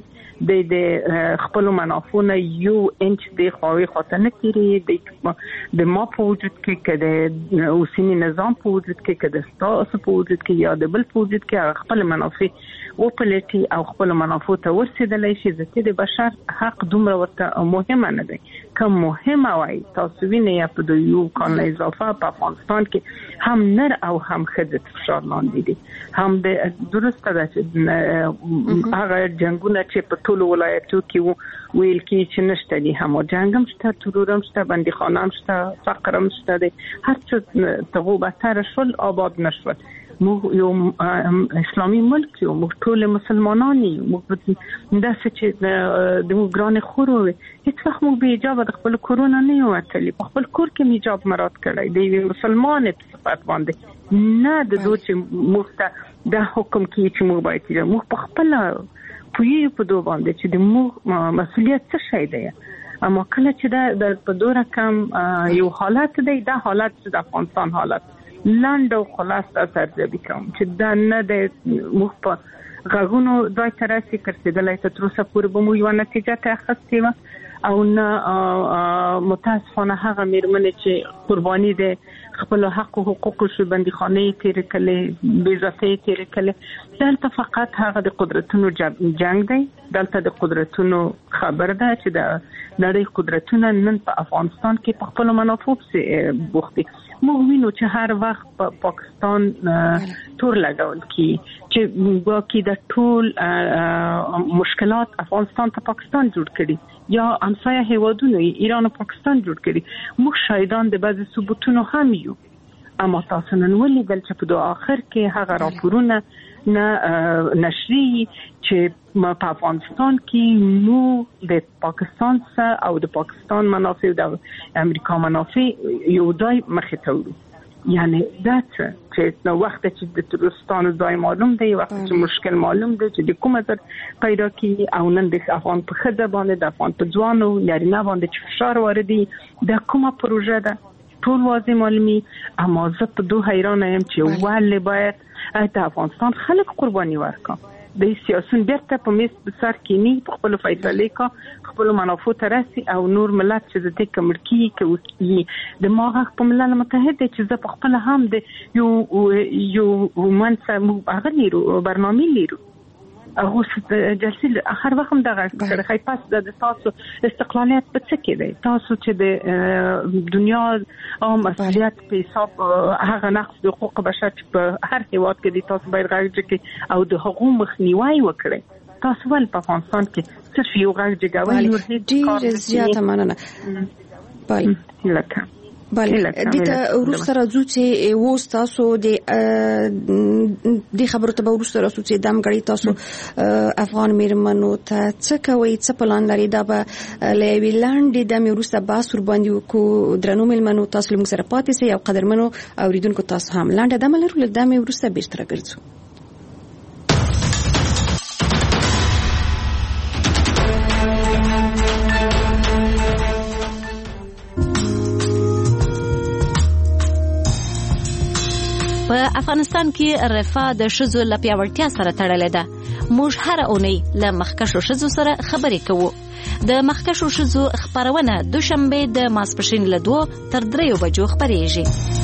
D: د خپل منافعونه یو انچ د خواوي خاطر نه کیږي، د ما په وجود کې کده اوسنی نظام په وجود کې کده ستاسو په وجود کې یا د بل په وجود کې خپل منافع او پلیټي او خپل منافع ته ورسېدلای شي، ځکه د بشر حق دومره ورته مهمه نه دی. کوم مهمه وای تاسو وینئ په د یو کال اضافه په افغانستان کې هم نر او هم ښځې فشار لاندې دي، هم د درسته ده چې هغه جنگونه چې په ټولو ولایتو کې ویل کې چې نشته دي، هم جنگ هم شته، ترور هم شته، بندیخانه هم شته، فقر هم شته دي، هر څه تغو بهتر شول، آباد نشول. موږ یو اسلامي ملک یو، موږ ټول مسلمانان یو، موږ داسې چې د موږ ګران خورو هیڅ وخت موږ به حجاب د خپل کورونه نه یو وتلی، په خپل کور کې حجاب مراد کړی دی د مسلمان په صفت باندې، نه د دوی چې موږ ته د حکم کې چې موږ باید چې موږ په خپل پوی په دوه باندې چې د موږ مسؤلیت څه شي دی. اما کله چې د په دوه رقم یو حالت دی، دا حالت د افغانستان حالت لاند او خلاص ترجمه کوم چې دا نه د موږ په غاغونو ځای ته راسي کړسېدلای ته تر اوسه پورې به مو یو نتیجه ته اخیستې وه، او نه متاسفانه هغه میرمنې چې قرباني د خپل حق او حقوق شو بندیخانې تیرې کړلې، بې عزتۍ تیرې کړلې. دلته فقط هغه د قدرتونو جنگ دی، دلته د قدرتونو خبر ده چې د نړۍ قدرتونه نن په افغانستان کې په خپل منافع پسې بوخت دي. موږ وینو چې هر وخت په پا پاکستان تور لګول کی چې واکې د ټول مشکلات افغانستان ته پاکستان جوړ کړي یا همسایه هیوادونو ایران او پاکستان جوړ کړي. موږ شاهدان د بعض ثبوتونو هم یو، اما تاسو نن ولیدل چې په دوه اخر کې هغه راپورونه نه نشري چې په افغانستان کې نو د پاکستان سره او د پاکستان منافع او د امریکا منافع یو ځای مخې ته وړو. یعنی دا چې نو وخت چې د ترستان ځای معلوم دی، وخت چې مشکل معلوم دی چې د کومه تر پیدا کی او نن د افغان په خځه باندې د افغان په ځوانو نارینه باندې چې فشار واردي د کومه پروژه ده ټول واضح معلومي. اما زه په دوه حیرانه یم چې ولې باید د افغانستان خلک قرباني ورکړي، د سیاسون بیرته په میز بسر کې نه په خپل فیصله کا خپل منافع ترسي او نور ملت چې د دې کمرکی کې د ماغه په ملل متحد چې زه په خپل هم د یو یو منځ هغه لیرو برنامه لیرو هغه جلسې هر وخت دغه سره خای پاس د تاسو استقلالیت په څه کې دی، تاسو چې د دنیا او مسؤلیت په حساب هغه نقص د حقوق بشر په هر هیواد کې دي، تاسو باید غږ کې او د حقوق مخنیوي وکړئ. تاسو ول په افغانستان کې صرف یو غږ جګوي نور هیڅ کار
C: ډیر زیاته مننه. بله
D: لکه
C: بله دته ورسره راځو چې و تاسو د د خبرو ته ورسره راځو چې دم غړي تاسو افغان میرمنو ته څه کوي، څه پلان لري دا به لوي لاندې د میروسه باس ور باندې کو درنو میرمنو تاسو موږ سره پاتې سي او قدرمنو اوریدونکو تاسو هم لاندې د ملرو د میروسه بیرته راګرځو.
F: په افغانستان کې رفاه د ښځو له پیاوړتیا سره تړلې ده. موږ هر اونۍ له مخکښو ښځو سره خبرې کوو. د مخکښو ښځو خبرونه دوشنبه د ماسپښین له دوه تر دریو بجو خبرېږي.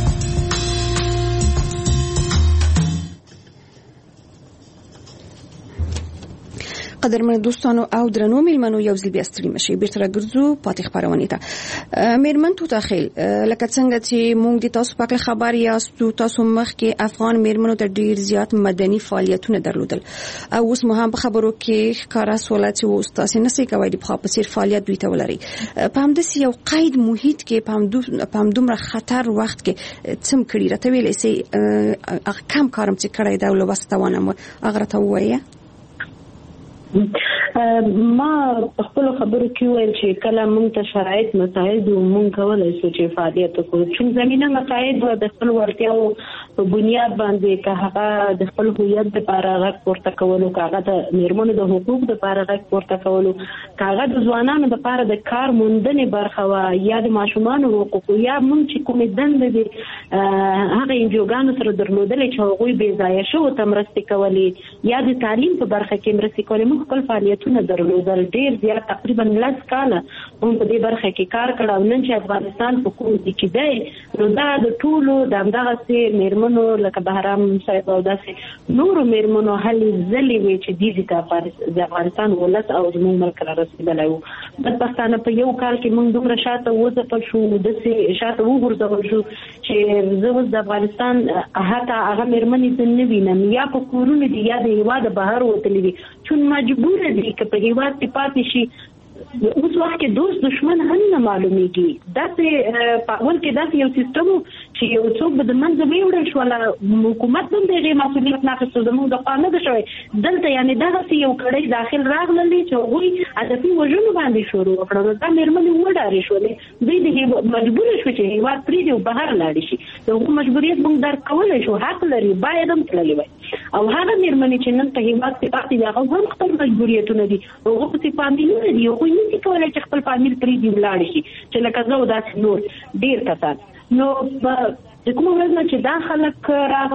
C: قدرمن دوستانو او درنو میلمنو یو ځل بیا ستړي مشي بیرته راګرځو پاتې خبرونه ته. میرمن تو داخل لکه څنګه چې مونږ د تاسو په خبر یاستو، تاسو مخ کې افغان میرمنو ته ډیر زیات مدني فعالیتونه درلودل او اوس مو هم په خبرو کې ښکارا سوالات چې تاسو نه سي کوي د په څیر فعالیت دوی ته ولري. په همدې یو قید محیط کې په هم په هم دومره خطر وخت کې څم کړی راته ویلې سي کم کارم چې کړی دا ولوستونه اغه راته وایي.
E: ما خپل خبرو کې ویل چې کله موږ ته شرایط مساعد او موږ کولای شو چې فعالیت وکړو چې زمينه مساعد د خپل ورتیاو په بنیاد باندې که هغه د خپل هویت لپاره غږ پورته کولو، که هغه د میرمنو د حقوق لپاره غږ پورته کولو، که هغه د ځوانانو لپاره د کار موندنې برخه وا یا د ماشومانو حقوق یا موږ چې کومې دندې دي هغه انجوګانو سره درلودلې چې هغوی بې ځایه شو ته مرستې کولې یا د تعلیم په برخه کې مرستې کولې. موږ خپل فعالیتونه درلودل ډېر زیات تقریبا لس کاله موږ په دې برخه کې کار کړی او نن چې افغانستان په کوم ځای کې دی نو دا د ټولو د همدغسې میرمنو لکه بهرام صاحب او داسې نورو میرمنو هلې ځلې وې چې دې د افغانستان ولس او زموږ ملک را رسېدلی وو. بدبختانه په یو کال کې موږ دومره شاته وځپل شو، داسې شاته وغورځول شو چې زه اوس د افغانستان حتی هغه میرمنې زه نه وینم یا په کورونو دي یا د هېواده بهر وتلي دي چون مجبور دي که په هېواد کې پاتې شي. اوس وخت کې دوست دشمن هم نه معلومیږي. داسې په اول کې داسې یو سیستم چې یو څوک به د منځه ویوړل شو، ولا حکومت هم د هغې مسؤلیت نه اخیسته، زموږ د خوا نه ده شوی. دلته یعنې دغسې یو کړۍ داخل راغللې چې هغوی هدفي وژنو باندې شروع وکړه. نو دا مېرمنې وډارې شولې، دوی د مجبوره شوې چې هېواد پرېږدي او بهر لاړې شي. د هغو مجبوریت موږ درک کولی شو، حق لري، باید هم تللی وای. او هغه مېرمنې چې نن په هېواد کې پاتې دي هغه هم خپل مجبوریتونه دي، هغو پسې فامیلونه دي، هغوی نشي کولی چې خپل فامیل پرېږدي ولاړې شي چې لکه زه او داسې نور ډېر کسان. نو د کومه ورځ نه چې دا خلک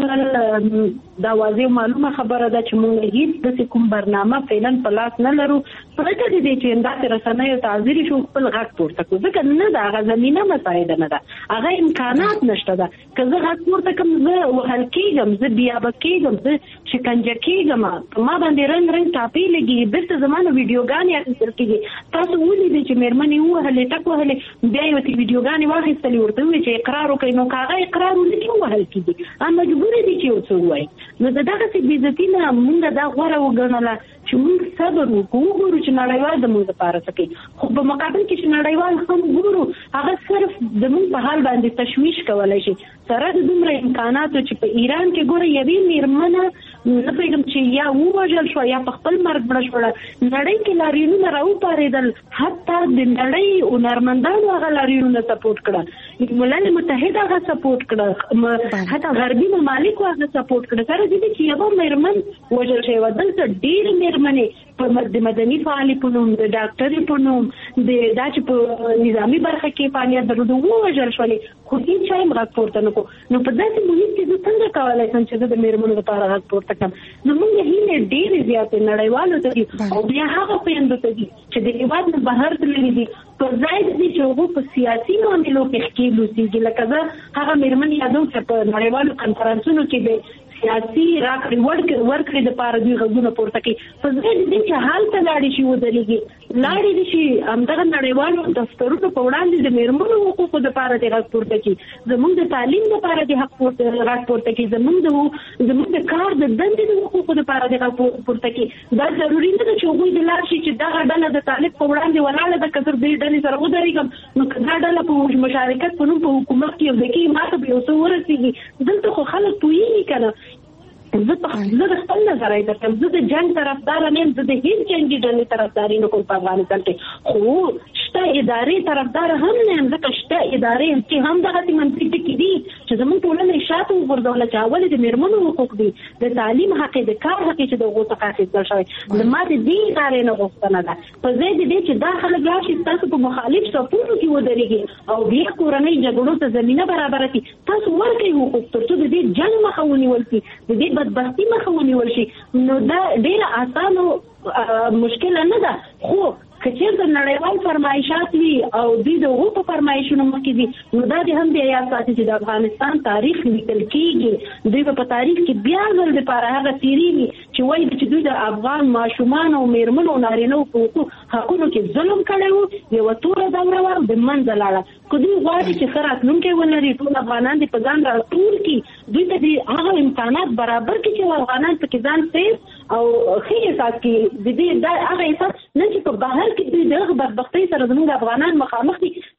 E: راغلل دا واضح معلومه خبره ده چې موږ هیڅ داسې کوم برنامه فعلا په لاس نه لرو پرته د دې چې همداسې رسنیو ته حاضر شو خپل غږ پورته کړو. ځکه نه ده هغه زمینه مساعده نه ده، هغه امکانات نشته ده. که زه غږ پورته کړم زه وهل کېږم، زه بیابه کېږم، زه شکنجه کېږم، په ما باندې رنګ رنګ ټاپې لګېږي، بېرته زما نه ویډیوګانې اخیستل کېږي. تاسو ولیدئ چې مېرمنې ووهلې ټک وهلې بیا یې ورته ویډیوګانې واخیستلې، ورته وویل چې اقرار وکړئ. نو که هغه اقرار ونه کړي ووهل کېږي، هغه مجبوره دي چې یو څه ووایي. نو د دغسې بې عزتي نه مونږ دا غوره وګڼله چې مونږ صبر وکړو، وګورو چې نړیوال د مونږ لپاره څه کوي. خو په مقابل کې چې نړیوال هم ګورو هغه صرف زمونږ په حال باندې تشویش کولی شي سره د دومره امکاناتو چې په ایران کې ګوره یوې مېرمنه نه پوهېږم چې یا ووژل شوه یا په خپل مرګ مړه شوله. نړۍ کې لاریونونه راوپارېدل، حتی د نړۍ هنرمندانو هغه لاریونونه سپورټ کړه، ملل متحد هغه سپورټ کړه، حتی غربي ممالکو هغه سپورټ کړه. سره دې چې یوه مېرمن وژل شوې وه. دلته ډېرې مېرمنې د مدني فعالې په نوم، د ډاکټرې په نوم، د دا چې په نظامي برخه کې فعالیت درلود ووژل شولې، خو هېڅ چا یې غږ پورته نه کړو. نو په داسې محیط کې زه څنګه کولی شم چې زه د مېرمنو لپاره غږ پورته کړم؟ زموږ هیلې ډېرې زیاتې نړیوالو ته دي او بیا هغه خویندو ته دي چې د هېواد نه بهر تللي دي، په ځای د دې چې هغوی په سیاسي معاملو کې ښکېل اوسېږي. لکه زه هغه مېرمن یادوم چې په نړیوالو کنفرانسونو کې د سیاسي راکړې ورکړې دپاره دوی غږونه پورته کوي. په ځای د دې چې هلته لاړې شي ودرېږي، لاړې دې شي همدغه نړیوالو دفترونو په وړاندې د مېرمنو حقوقو دپاره دې غږ پورته کړي، زموږ د تعلیم دپاره دې حق غږ پورته کړي، زموږ د زموږ د کار د دندې د حقوقو دپاره دې غږ پورته کړي. دا ضروري نه ده چې هغوی دې لاړ شي چې دغه ډله د طالب په وړاندې ولاړه ده، که زه دې ډلې سره ودرېږم نو که دا ډله په مشارکت په نوم په حکومت کې یو ځای کېږي ماته به یو څه ورسېږي. دلته خو خلک پوهېږي که نه. زه د خپل نظر درکړم، زه د جنګ طرفداره نه یم، زه د هېڅ جنګي ډلې طرفداري نه کوم په افغانستان کې. خو شته ادارې طرفداره هم نه یم، ځکه شته ادارې چې هم دغسې منفي ټکي دي چې زموږ ټولنه یې شاته وغورځوله چې اول د مېرمنو حقوق دي، د تعلیم حق د کار حق چې د هغو څخه اخیستل شوی. ما د دې ادارې نه غوښتنه ده په ځای د دې چې دا خلک لاړ شي ستاسو په مخالف صفونو کې ودرېږي او بیا کورنۍ جګړو ته زمینه برابره کړي. تاسو ورکړئ حقوق تر څو د دې جنګ مخه ونیول شي، د دې بدبختي مخه ونیول شي. نو دا ډېره اسانه مشکله نه ده. خو که چېرته نړیوال فرمایشات وي او دوی د هغو په فرمایشونو مخکې دي نو دا دې هم بیا یاد ساتي چې د افغانستان تاریخ لیکل کېږي. دوی به په تاریخ کې بیا ځل دپاره هغه تېرېږي چې وایي چې دوی د افغان ماشومانو او مېرمنو او نارینهو په حقوق حقونو کې ظلم کړی و، یوه توره دوره وه د منځه لاړه. که دوی غواړي چې ښه راتلونکی ولري، ټول افغانان دې په ځان راټول کړي، دوی ته دې هغه امکانات برابر کړي چې افغانان پکې ځان سیف او ښه احساس کړي. د دې دا هغه احساس نه چې په بهر کې دوی دغه بدبختۍ سره زموږ افغانان مخامخ دي،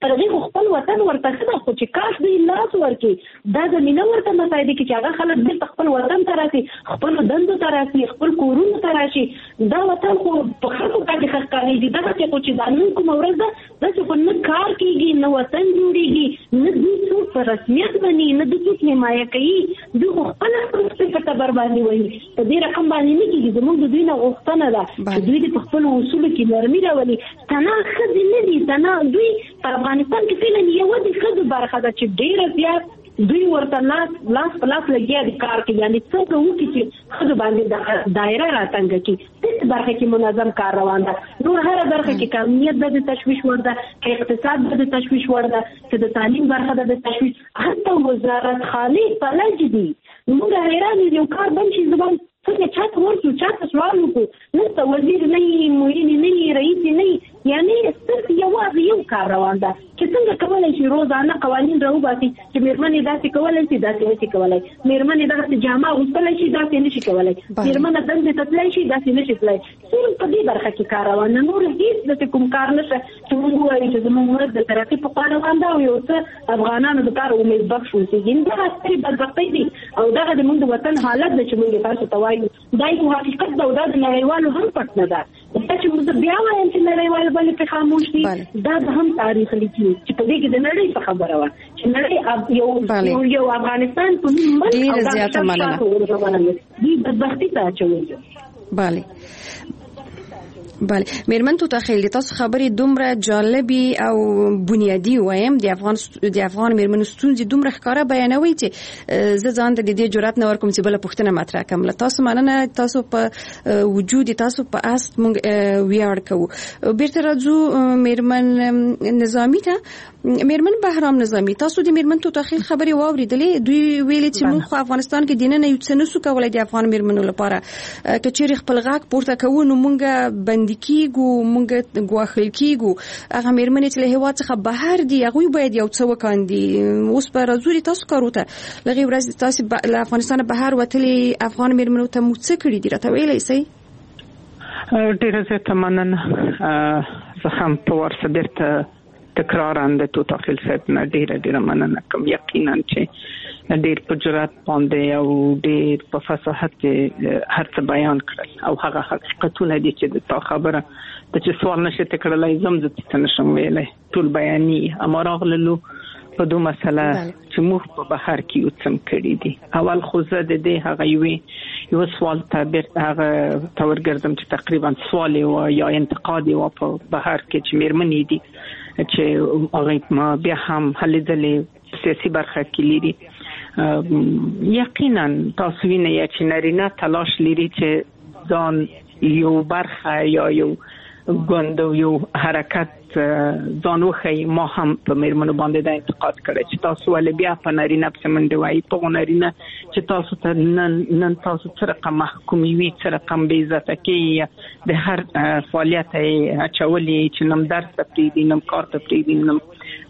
E: هغه خپل وطن ورته خدای خو چې کاش دی لاس ورکی دا زمينه ورته مساعده کې چې هغه خلک د خپل وطن ته راشي خپل دندو ته راشي خپل کورونو ته راشي دا وطن خو په خلکو باندې خښکاري دي دا چې چې د نن کوم ورځ ده چې په نه کار کېږي نه وطن جوړيږي نه د څو په رسمیت باندې نه د څه حمایت کوي دوی خپل څه ته بربادي وایي په دې رقم باندې نه کېږي زموږ د دوی نه غوښتنه ده چې دوی د خپل اصول کې نرمي راولي تنا خدي نه دي تنا دوی په افغانستان کې فعلا یو د خدي برخه ده چې ډېر زیات دوی ورته لاس لاس په لاس لګیا د کار کې یعنی څنګه وکړي چې خدای باندې دایره راتنګ کی د برخه کې منظم کار روان ده نور هر برخه کې کامیت د تشویش ورده کې اقتصاد د تشویش ورده چې د تعلیم برخه د تشویش حتی وزارت خالي فلج دي موږ حیران یو کار بم شي زبان څنګه چاته ورسو چاته سوال وکړو نو وزیر نه معین نه رئیس نه یعنی صرف یو یو کار روان ده چې څنګه کولای شي روزانه قوانين راوباسي چې میرمنې داسې کولای شي داسې نشي کولای میرمنې داسې جامه غوښتل شي داسې نشي کولای میرمنې دندې ته تللی شي داسې نشي تللی صرف په دې برخه کې کار روان نه نور هیڅ د کوم کار نشه چې موږ وایو چې زموږ د ترقی په اړه روان ده یو څه افغانانو د کار امید بخښ وسیږي دا ستاسو بدبختي دي او دا د موږ وطن حالت د چې موږ تاسو ته وایو دا یو حقیقت دا د نړیوالو هم پټ نه ده چې موږ بیا وایم چې نړیوال باندې په خاموش دي دا هم تاریخ لیکي چې په دې کې د نړۍ په خبره و چې نړۍ یو یو یو افغانستان په نوم
C: ډیر زیاته مننه
E: دي بدبختی ته اچولې
C: bale bale میرمن تو تخیل تاسو خبرې دومره جالبي او بنیادی وایم د افغان د افغان میرمن ستونزې دومره ښکارا بیانوي چې زه ځان ته د دې جرأت نه ورکوم چې بل پوښتنه مطرح کوم له تاسو مننه تاسو په وجود تاسو په است مونږ ویاړ کوو بیرته راځو میرمن نظامی ته میرمن بهرام نظامی تاسو د میرمن تو تخیل خبرې واوریدلې دوی ویلي چې موږ په افغانستان کې دینه نه یو څه نسو کولای د افغان میرمنو لپاره کچېر خپل غاک پورته کوو نو مونږ کیګو مونږ غواخل کیګو هغه میرمنې چې له هیواد څخه بهر دي هغه باید یو څه وکاندي اوس په رازوري تاسو کاروته لغي ورځ تاسو له افغانستان بهر وتلي افغان میرمنو ته مو څه کړی دي راته ویلای سي
D: ډیره زه مننه زه هم په ورسره بیرته تکرار اند تو تخیل صاحب نه ډیره ډیره مننه کوم یقینا چې ډیر په جرأت باندې او ډیر په فصاحت هر څه بیان کړل او هغه حقیقتونه دي چې د تا خبره د چې سوال نشي تکړلای زم زه څه نشم ویلای ټول بیاني امراغلو په دوه مسله چې موږ په بهر کې یو څم کړی دي اول خو زه د دې هغه یو یو سوال تعبیر هغه تورګردم چې تقریبا سوال او یا انتقاد او په بهر کې چې میرمنې دي چې هغه ما بیا هم هلې سیاسي برخه کې لري یقینا تاسو وینئ چې نارینه تلاش لري چې ځان یو برخه یا یو ګوند یو حرکت ځان وخی ما هم په میرمنو باندې د انتقاد کړی چې تاسو ولې بیا په نارینه پسې منډه وایي په نارینه چې تاسو ته نن نن تاسو څه رقم محکومي وي څه رقم بې عزته کوي د هر فعالیت یې اچولي چې نم درس ته پرېږدي نم کار ته پرېږدي نم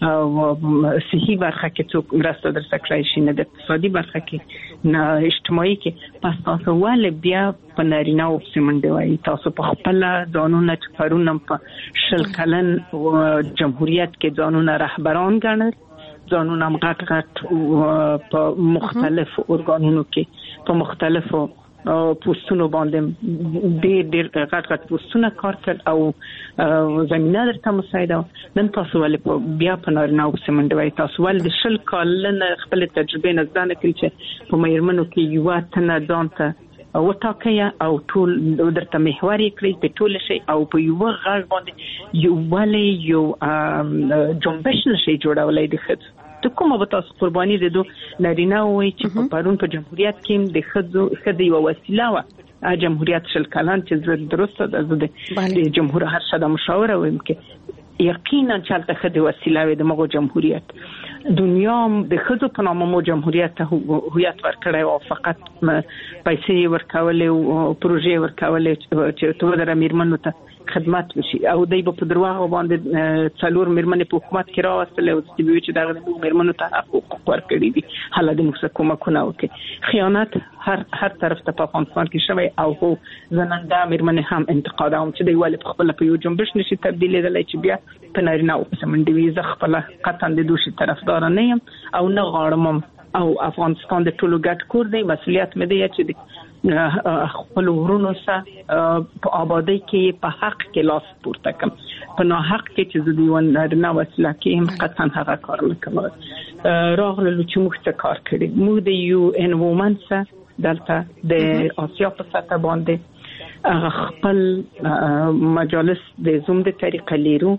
D: صحي برخه کې څوک مرسته درته کړی شي نه د اقتصادي برخه کې نه اجتماعي کې پس تاسو ولې بیا په نارینه پسې منډه وایي تاسو په خپله ځانونه چې پرون هم په شل کلن جمهوریت کې ځانونه رهبران ګڼل ځانونه هم غټ غټ په مختلفو ارګانونو کې په مختلفو پوستونو باندې ډېر ډېر غټ غټ پوستونه کار کړ او زمينه درته مساعده نن تاسو ولې بیا په نارینه پسې منډه وایي تاسو ولې د شل کلن خپل تجربې نه ځان کړئ چې په میرمنو کې یو تنه ځان ته وټاکیا او ټول درته محور یې کړی په ټول شي او په یو غږ باندې یو ولې یو جنبش نشي جوړولای د خد ته کومه به تاسو قرباني دي نارینه وای چې په پرون په جمهوریت کې د خدو خدي او وسیله و جمهوریت شل کلان چې درسته د جمهور هر شاده مشاوره ویم کې یقینا چې خدي وسیله و د مغو جمهوریت دنیا د خدو په نامه مو جمهوریت ته هویت ورکړی او فقط پیسې ورکولې او پروژې ورکولې چې تو در میرمنو ته خدمت وشي او دای په دروغ باندې څلور میرمنې په حکومت کې راوستل او چې وی چې دغه میرمنو ته حقوق ورکړي دي حالا د موږ کومکونه وکړي خیانت هر هر طرف ته په افغانستان کې شوی او هو زننده میرمنې هم انتقاد هم چې دی ولې په خپل په یو جنبش نشي تبدیلېدلی چې بیا په نارینه او په سمندي وي زه خپل قطعا د دوشي طرفدار نه یم او نه غواړم او افغانستان د ټولو ګډ کور دی مسؤلیت مې دی چې خپل ورونو سره په آبادی کې په حق کې لاس پورته کوم په نه حق کې چې د دیوان نه وسله کې هم قطعا هغه کار نه کوم راغله چې موږ څه کار کړی موږ د یو ان وومن سره دلته د آسیا په سطح باندې خپل مجالس د زوم د طریقه لیرو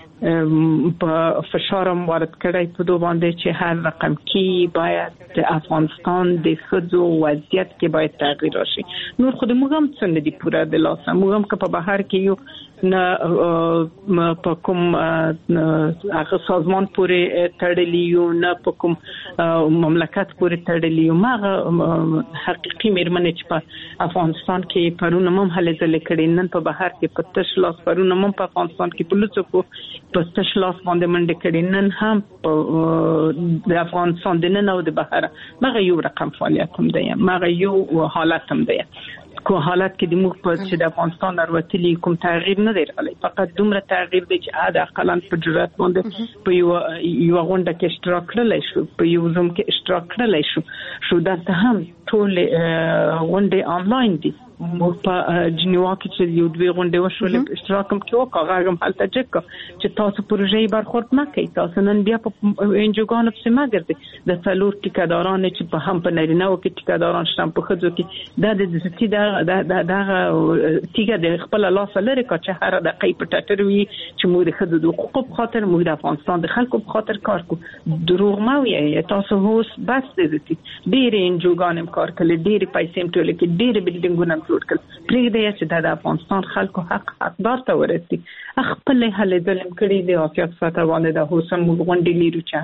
D: په فشارم وارد کړی په دوه باندې چې هر رقم کې باید د افغانستان د خځو وضعیت کې باید تغییر راشي نور خود موږ هم څنګه دی پوره د لاسه موږ هم که په بهر کې یو نه په کوم هغه سازمان پورې تړلی یو نه په کوم مملکت پورې تړلی یو ما حقيقي میرمنې چې په افغانستان کې پرونه هم هلې ځلې کړي نن په بهر کې په تش لاس پرونه هم په افغانستان کې په لوڅو په تش لاس باندې منډه کړي نن هم د افغانستان د نن او د بهر مغه یو رقم فعالیت هم دی مغه یو حالت هم دی کو حالت کې د موږ په چې د افغانستان وروتلی کوم تغییر نه دی راغلی فقط دومره تغییر دی چې عاد اقلا په جرأت باندې په یو یو غونډه کې اشتراک کړلی شو په یو زوم کې اشتراک کړلی شو شو دلته هم ټول غونډې آنلاین دي موږ په جنیوا کې چې یو دوه غونډې وشولې اشتراک هم کې وکړ هغه هم هلته چک چې تاسو پروژې برخورد نه کوي تاسو نن بیا په انجوګانو پسې ما ګرځي د څلور ټیکاداران چې په هم په نارینه او کې ټیکاداران شته په ښځو کې دا د ځتی دا دا دا تیګه د خپل لاس لري چې هر دقیقه په ټټر وي چې موږ د خځو د حقوقو په خاطر موږ د افغانستان د خلکو په خاطر کار کوو دروغ ما وي تاسو هوس بس دې ځتی ډېر انجوګان کار کوي ډېر پیسې ټول کې ډېر بلډینګونه جوړ کړل پرې دې چې د افغانستان خلکو حق حقدار ته ورسي خپل هلې ځلم کړي د افغان ساته باندې د هوسم غونډې لیرو چې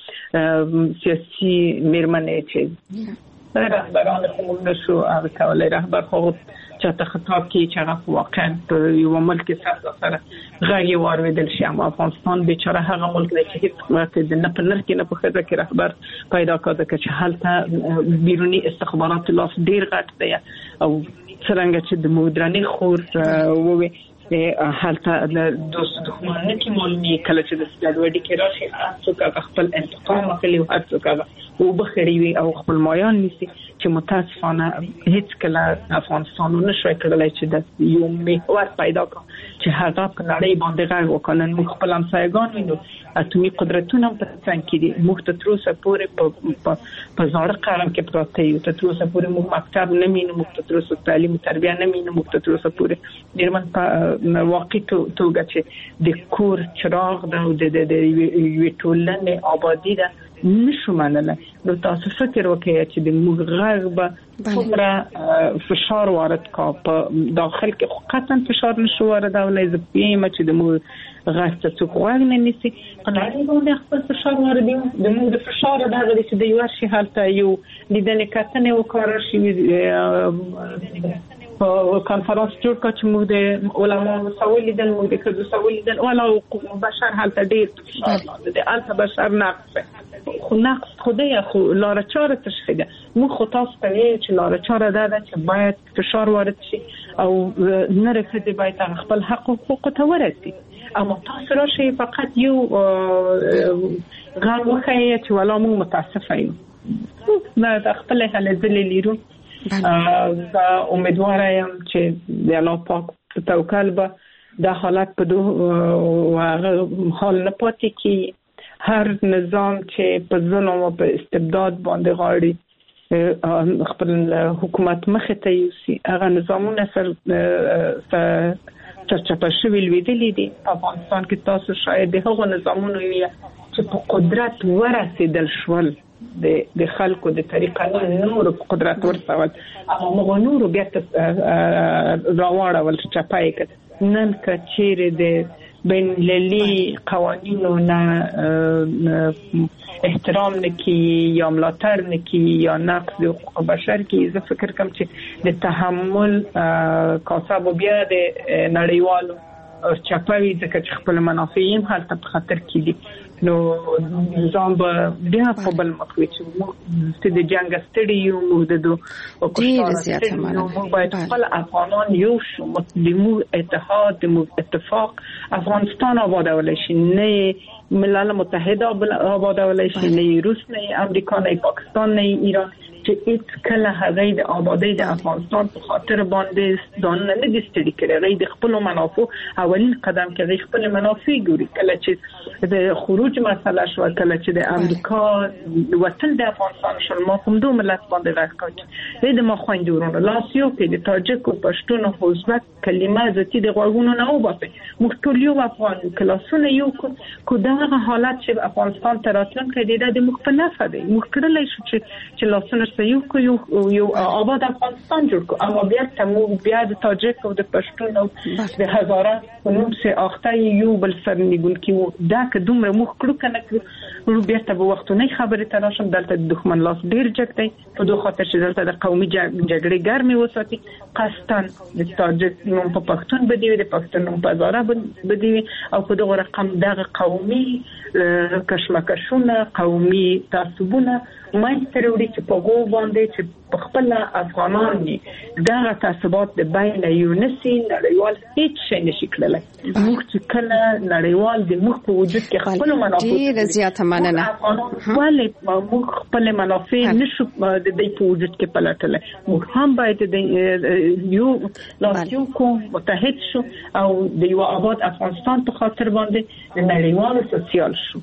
D: هغه سیاسي میرمنې چې رهبران کوم نشو هغه کولای رهبر خو چې ته خطاب کې چې هغه واقعا په یو ملک کې سره غږی وارویدل شي اما افغانستان بیچاره هغه ملک دی چې هیڅ وخت د نه په نر کې نه په خزه کې رهبر پیدا کړه چې حالت بیرونی استخبارات لاس ډیر غټ دی او څنګه چې د مودراني خور ووي حالته د دوست دښمن نه کې مولني کله چې د ستادوړي کې راشي څوک خپل انتقام اخلي او څوک او بخړی وي او خپل مایان نيسي چې متاسفانه هیڅ کله افغانستان نه شوي کړلای چې د یو محور پیدا کړي چې هغه په نړۍ باندې غږ وکړي موږ خپل همسایگان وینو اتمی قدرتونه په څنګه کې دي موږ ته تر اوسه پورې په په ځاړه قرن کې پراته یو ته تر اوسه پورې موږ مکتب نه مینو موږ ته تر اوسه تعلیم تربیه نه مینو موږ ته تر اوسه پورې ډیرمن په واقع توګه چې د کور چراغ د د یو ټولنې آبادی ده نشو منله نو تاسو فکر وکړئ چې د موږ غږ به څومره فشار وارد کا په داخل کې قطعا فشار نشو وارد او لازم پېم چې د موږ غږ ته څوک غوږ نه نیسي قناعت باندې خپل فشار وارد د موږ د فشار د هغه چې د یو شي حالت یو لیدنې کتنې وکړ شي په کانفرنس جوړ کړ چې موږ د علماء مسؤلیدل موږ د خځو مسؤلیدل ولا حقوق بشر حالت ډېر فشار د الته بشر نقص خو نقص خدای خو لاره چاره تشخیده موږ خو تاسو ته چې لاره چاره ده چې باید فشار وارد شي او نه رسېږي باید خپل حق او حقوق ته ورسي اما تاسو راشي فقط یو غږ وخی چې ولا موږ متاسفه یو نه خپل هلې ځلې لیرو زه امیدواره یم چې د الله پاک په توکل به دا حالت په دوه حال نه پاتې کی هر نظام چې په ظلم او په استبداد باندې غاړي خپل حکومت مخه ته یوسي هغه نظامونه سر چرچپه شوي لویدلې دي په افغانستان کې تاسو شاید هغه نظامونه وي چې په قدرت ورسېدل شول د د خلکو د طریقه نور قدرت ورسول او موږ نور بیا راوړل چې پای کړ نن کچېره د بین المللي قوانینو نه احترام نکي یا ملاتړ نکي یا نقض حقوق بشر کې زه فکر کوم چې د تحمل کاسب بیا د نړیوالو چپوي ځکه چې خپل منافع یې هلته په خطر کې دي نو ځان به بیا په بل مخ وي چې موږ د جنگ ستړي یو موږ د دوه موږ باید خپل افغانان یو شو د موږ اتحاد د موږ اتفاق افغانستان آبادولی شي نه ملل متحده آبادولی شي نه روس نه امریکا نه پاکستان نه ایران چې هیڅ کله هغه د آبادی د افغانستان په خاطر باندې ځان نه دي ستړي کړي هغه د خپل منافع اولین قدم کې هغه خپل منافع ګوري کله چې د خروج مسله شو کله چې د امریکا وطن د افغانستان شل ما کوم دوه ملت باندې راکړي د ما خويندورونو لاسیو کې د تاجک او پښتون او ازبک کلمه ذاتی د غوږونو نه وباسي موږ ټول یو افغان کلاسونه یو کو دغه حالت چې افغانستان تراتلون کې د دې مخ په نفع دی موږ کړلای شو چې چې لاسونه یو کو یو یو آباد افغانستان جوړ کو اما بیا تمو بیا د تاجک او د پښتون او د هزاره نوم سه اخته یو بل سر نیګون کی دا که دومره مخ کړو کنه کړو بیا ته وختونه خبره تراشم دلته د دښمن لاس ډیر جګ دی په دوه خاطر چې دلته د قومي جګړې ګرمي وساتي قصدن د تاجک نوم په پښتون بدی د پښتون نوم په هزاره بدی او په دغه رقم دغه قومي کشمکشونه قومي تعصبونه مې تروړي چې په غو باندې چې په خپل افغانان دي دغه تعصبات د بین یونسي نړیوال هیڅ شي نشي کړلای موږ چې کله نړیوال د موږ په وجود کې خپل منافع
C: ډیر زیاته مننه
D: ولې موږ خپل منافع نشو د دې په وجود کې پلټلای موږ هم باید د یو لاسیو کوم متحد شو او د یو آباد افغانستان په خاطر باندې د نړیوال سوسیال شو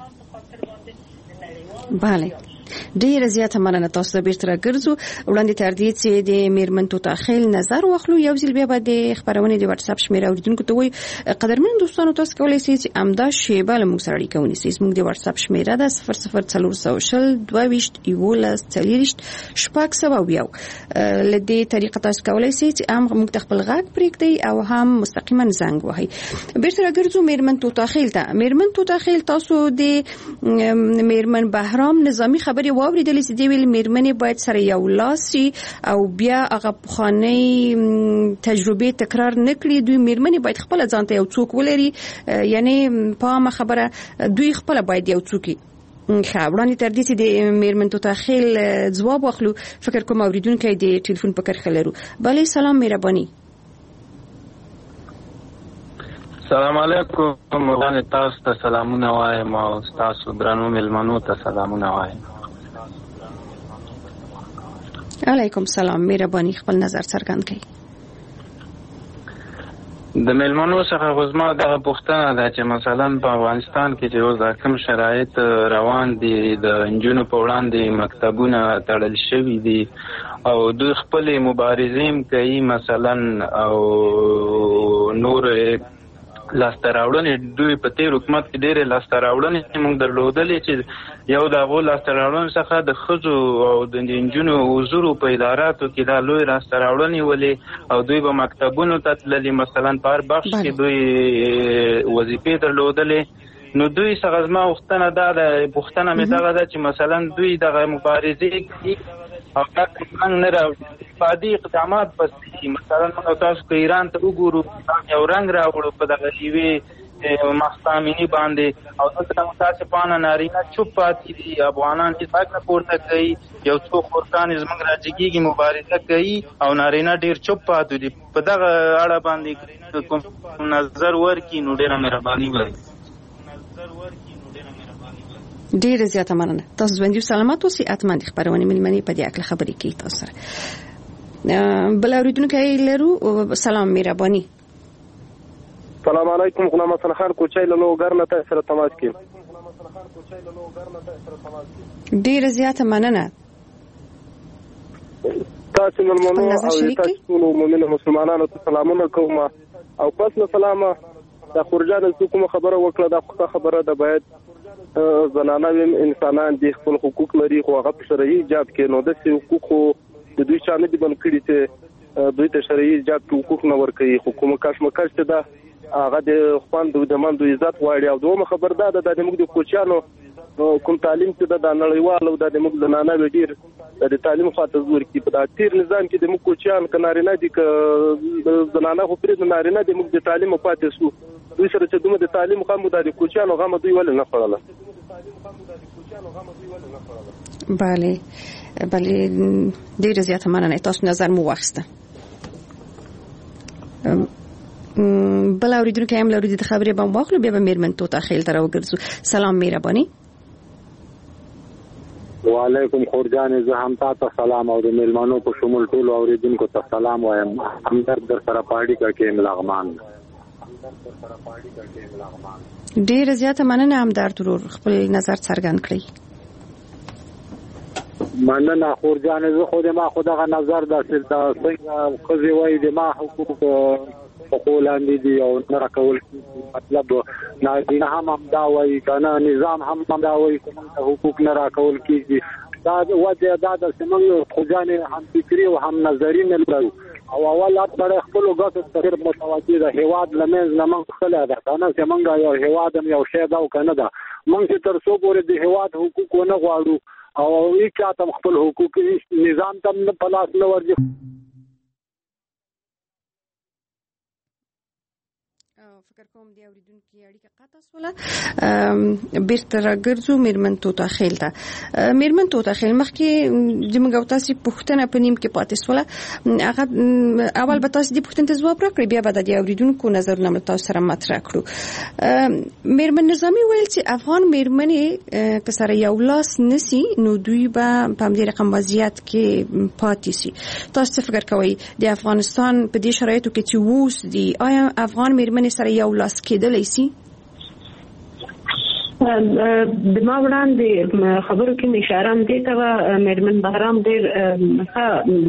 C: bale ډیر زیاته مننه تاسو د بیرته راګرځو وړاندې تر دې چې د میرمن توتاخیل نظر واخلو یو ځل بیا د خبرونه د واتس اپ شمیره اوریدونکو ته وي قدرمن دوستانو تاسو کولی شئ چې امدا شیبه له موږ سره اړیکه ونیسئ موږ د واتس اپ شمیره ده صفر صفر څلور سوشل دوه ویشت یولس څلوېښت شپږ سوه یو له دې طریقه تاسو کولی شئ چې هم موږ ته خپل غږ پرېږدئ او هم مستقیما زنګ وهئ بیرته راګرځو میرمن توتاخیل ته میرمن توتاخیل تاسو د میرمن بهرام نظامی خبري واوریدلې چې دی ویل میرمنې باید سره یو لاس شي او بیا هغه پخوانۍ تجربه تکرار نکړي دوی میرمنې باید خپل ځان ته یو څوک ولري یعنی په ما خبره دوی خپل باید یو څوک خبرانی تر دې چې د میرمن توتاخیل ځواب واخلو فکر کوم اوریدونکو د ټلیفون په کرخه لرو بله سلام مهرباني
G: السلام علیکم مولانا تاسو ته سلامونه وایم او تاسو درنو ملمنو ته سلامونه وایم
C: علیکم سلام مهرباني خپل نظر څرګند کړئ
G: د ملمنو څخه غوښمه دغه پوښتنه ده چې مثلا په افغانستان کې چې اوس د کوم شرایط روان دي د انجونو په وړاندې مکتبونه تړل شوي دي او دوی خپل مبارزین کوي مثلا او نور لاستراوړنې دوی په تیر حکومت کې ډېرې لاستراوړنې موږ درلودلې چې یو د هغو لاستراوړنو څخه د ښځو او د نجونو حضورو په اداراتو کې دا لوی لاستراوړنې ولې او دوی به مکتبونو ته تللي مثلا په هر بخش کې دوی وظیفې درلودلې نو دوی څخه زما غوښتنه دا ده پوښتنه مې دغه ده چې مثلا دوی دغه مبارزې کوي او دا رنګ نه راوړي اقتصادي اقدامات پسې مثلا موږ تاسو که ایران ته وګورو یو رنګ راوړو په دغه یوې مستعمرې باندې او دلته متاسفانه نارینه چوپ پاتې دي افغانان چې غږ نه پورته کوي یو څو خورکان زموږ راجګېږي مبارزه کوي او نارینه ډېر چوپ پاتې دي په دغه اړه باندې کوم نظر ورکړي نو ډېره مهرباني وکړي
C: ډیر زیاته مننه تاسو ژوندۍ سلامات اوسئ اتمن خبرونه ملمنې په دې اړه خبرې کوي تاسو سره بل اوریدونکو لرو سلام مهرباني
H: السلام علیکم غلام حسن خان کوچای له لوګر ته سره تماس کیم
C: ډیر زیاته مننه
H: تاسو ملمنو او تاسو ټول مؤمنه مسلمانانو ته سلامونه کوم او پس له سلامه د خورجان کوم خبره وکړه د خبره د باید زنانه انسانان دي خپل حقوق لري خو هغه په شرعي ایجاب کې نو د حقوق د دوی شامل دي بن کړي چې دوی ته شرعي ایجاب کې حقوق نه ورکړي حکومت کشمکش ته دا هغه د خپل د دمن د عزت واړي او دوه خبردار ده د موږ د کوچانو کوم تعلیم چې د نړیوال او د موږ زنانه ډیر د تعلیم خاطر ورکی په تیر نظام کې د موږ کوچان کنارینه دي ک زنانه خو پرې د نارینه د موږ د تعلیم پاتې شو دوی سره چې دومره د تعلیم غم د کوچیانو غم دوی ولې نه خورله.
C: بله بله ډیر زیاته مننه تاسو نظر مو واخیسته. بل اوریدونکو هم لري د خبرې بم واخلو بیا به میرمن توتا خیل تر وګرځو. سلام مهرباني.
I: وعلیکم خورجان زه هم تاسو سلام او د میلمانو په شمول ټول اوریدونکو ته سلام وایم. همدرد در سره پاړی کې ملغمان.
C: ډیر زیاته مننه همدرد ورور خپل نظر څرګند کړئ.
I: مننه خورجان زه خو د ما خدغه نظر د څنګه خزي وای د ما حقوق حقوقلاندې دي او نه راکول مطلب نارینه هم هم دا وایي کنه نظام هم هم دا وایي حقوق نه راکول کیږي. دا وجه دا د سیمه خوځان هم فکری او هم نظری نه لرو او اول اټړ خپل غوښتل تر متوجه د هواد لمنځ لمن خله ده کنه چې مونږ یو هواد یو شی دا کنه دا مونږ تر څو پورې د هواد حقوق نه غواړو او یې چاته خپل حقوق نظام تم نه پلاس نه ورځي.
C: فکر کوم دی اوریدونکو اړیکه قطع شوله. بیرته راګرځو میرمن توتا خیل ته. میرمن توتا خیل مخکې د موږ تاسو پوښتنه په نیم کې پاتې شوله. هغه اول به تاسو د پوښتنې ځواب راکړئ بیا به د اوریدونکو نظرونه تاسو سره مطرح کړو. میرمن نظامی ویل چې افغان میرمنې که سره یو لاس نسی نو دوی به په همدې رقم وضعیت کې پاتې شي. تاسو فکر کوئ د افغانستان په دې شرایطو کې چې ووس دي آیا افغان میرمنې سره یو لاس کېدلی شي؟
E: د ما وړاندې خبرو کې اشاره هم دې ته میرمن بهرام ډېر ښه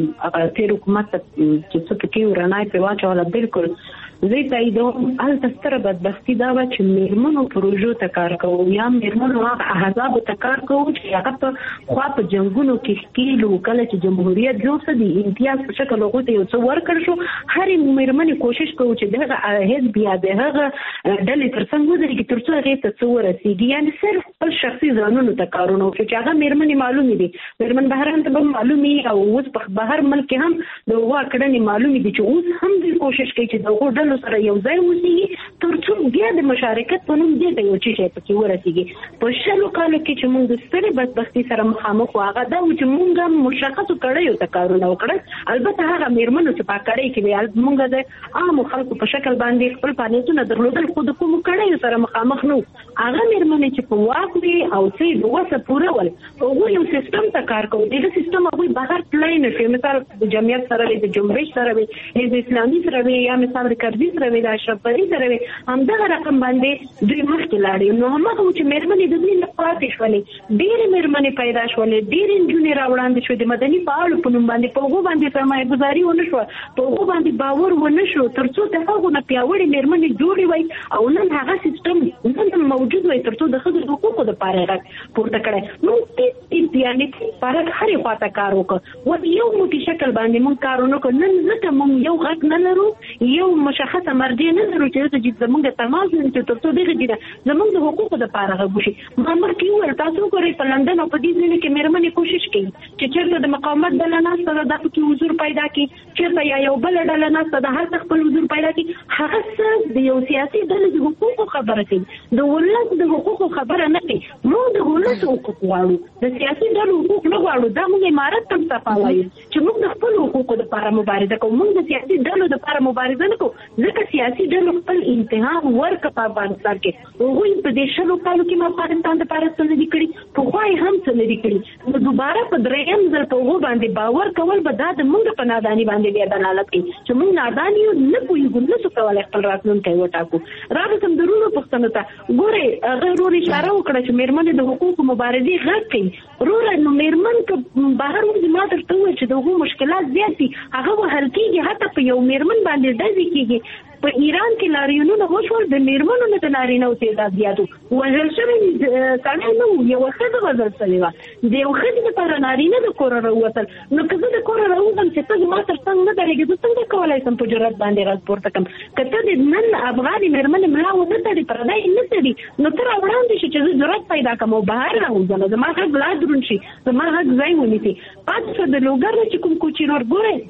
E: تېر حکومت چې څه پکې ورنای پرې واچوله بالکل زه تاییدوم. هلته ستره بدبختي دا وه چې میرمنو پروژو ته کار کوو یا میرمنو هغه احزابو ته کار کوو چې هغه په خوا په جنګونو کې ښکېلو. کله چې جمهوریت جوړ شو د امتیاز په شکل هغوی ته یو څه ورکړ شو. هرې میرمنې کوشش کوو چې د هغه حزب یا د هغه ډلې تر څنګ ودرېږي تر څو هغې ته څه ورسېږي. یعنې صرف خپل شخصي ځانونو ته کارونه وکړو چې هغه میرمنې معلومې دي. میرمن بهرام ته به معلومې او اوس په بهر ملک کې هم د هغو کړنې معلومې دي چې اوس هم دوی کوشش کوي چې د هغو ډلو سره یو ځای اوسېږي تر څو بیا د مشارکت په نوم دې ته یو څه شی پکې ورسېږي. په شلو کالو کې چې موږ د سترې بدبختۍ سره مخامخ وو هغه دا و چې موږ هم مشخصو کړیو ته کارونه وکړل. البته هغه میرمنو چې په کړۍ کې وې موږ د عامو خلکو په شکل باندې خپل فعالیتونه درلودل خو د کومو کړیو سره مخامخ نه وو. هغه میرمنې چې په واک وي او څه د وسه پوره ول هغوی یو سیستم ته کار کوي. دغه سیستم هغوی بهر تللی نه شي. مثال د جمعیت سره وي د جنبش سره وي د اسلامي سره وي یا مثال د کرزي سره وي د اشرف غني سره وي همدغه رقم باندې دوی مخکې لاړې. نو هماغه و چې میرمنې د دوی نه پاتې شولې ډېرې میرمنې پیدا شولې ډېرې نجونې راوړاندې شوې د مدني فعالو په نوم باندې په هغو باندې سرمایه ګزاري ونه شوه په هغو باندې باور ونه شو تر څو د هغو نه پیاوړې میرمنې جوړې وای او نن هغه سیستم نن موجود وای تر څو د ښځو د حقوقو دپاره یې غږ پورته کړی. موږ یعنې فرق هرې خواته کار وکړو و یو موټي شکل باندې موږ کار ونه کړو. نن ځکه موږ یو غږ نه لرو یو مشخصه مرجع نه لرو چې زموږ تماس چې تر څو دغه دي زموږ د حقوقو دپاره غږ وشي. ما مخکې وویل تاسو وګورئ په لندن او په دې ځایونو کې میرمنې کوشش کوي چې چېرته د مقاومت ډله ناسته ده دا پکې حضور پیدا کړي چېرته یا یو بله ډله ناسته ده هلته خپل حضور پیدا کړي. هغه صرف د یو سیاسي ډلې د حقوقو خبره کوي د ولس د حقوقو خبره نه کوي. موږ د ولس حقوق غواړو د سیاسي ډلو حقوق نه غواړو. دا موږ امارت ته هم صفا وایو چې موږ د خپلو حقوقو دپاره مبارزه کوو. موږ د سیاسي ډلو دپاره مبارزه نه کوو ځکه سیاسي ډلو خپل امتحان ورکړه په افغانستان کې. هغوی په دې شلو کالو کې افغانستان دپاره څه نه دي کړي پخوا یې هم څه نه دي کړي. نو دوباره په درېیم ځل په هغو باندې باور کول به دا د موږ په ناداني باندې بیا دلالت کوي چې موږ نادان یو نه پوهېږو نه شو کولی خپل راتلونکی وټاکو. راغلم د رونو پوښتنو ته ګورئ هغه ورور اشاره وکړه چې میرمنې د حقوقو مبارزې غږ کوي. وروره نو میرمن که بهر وځي ما درته وویل چې د هغو مشکلات زیات دي هغه وهل کېږي حتی په یو میرمن باندې ډزې کېږي. په ایران کې لاریونونه وشول د میرمنو نه د نارینهو تعداد زیات و وژل شوي سړی نه و یوه ښځه وژل شوې وه د یو ښځې دپاره نارینه د کوره راووتل. نو که زه د کوره راوځم چې ته زما تر څنګ نه درېږې زه څنګه کولی شم په جرأت باندې غږ پورته کړم. که ته د نن افغانې میرمنې ملا ونه تړي پردی نه تړي نو ته راوړاندې شي چې زه جرأت پیدا کړم او بهر راوځم زما غږ لا دروند شي زما غږ ځای ونیسي. پاتې شو د لوګر نه چې کوم کوچینور ګورئ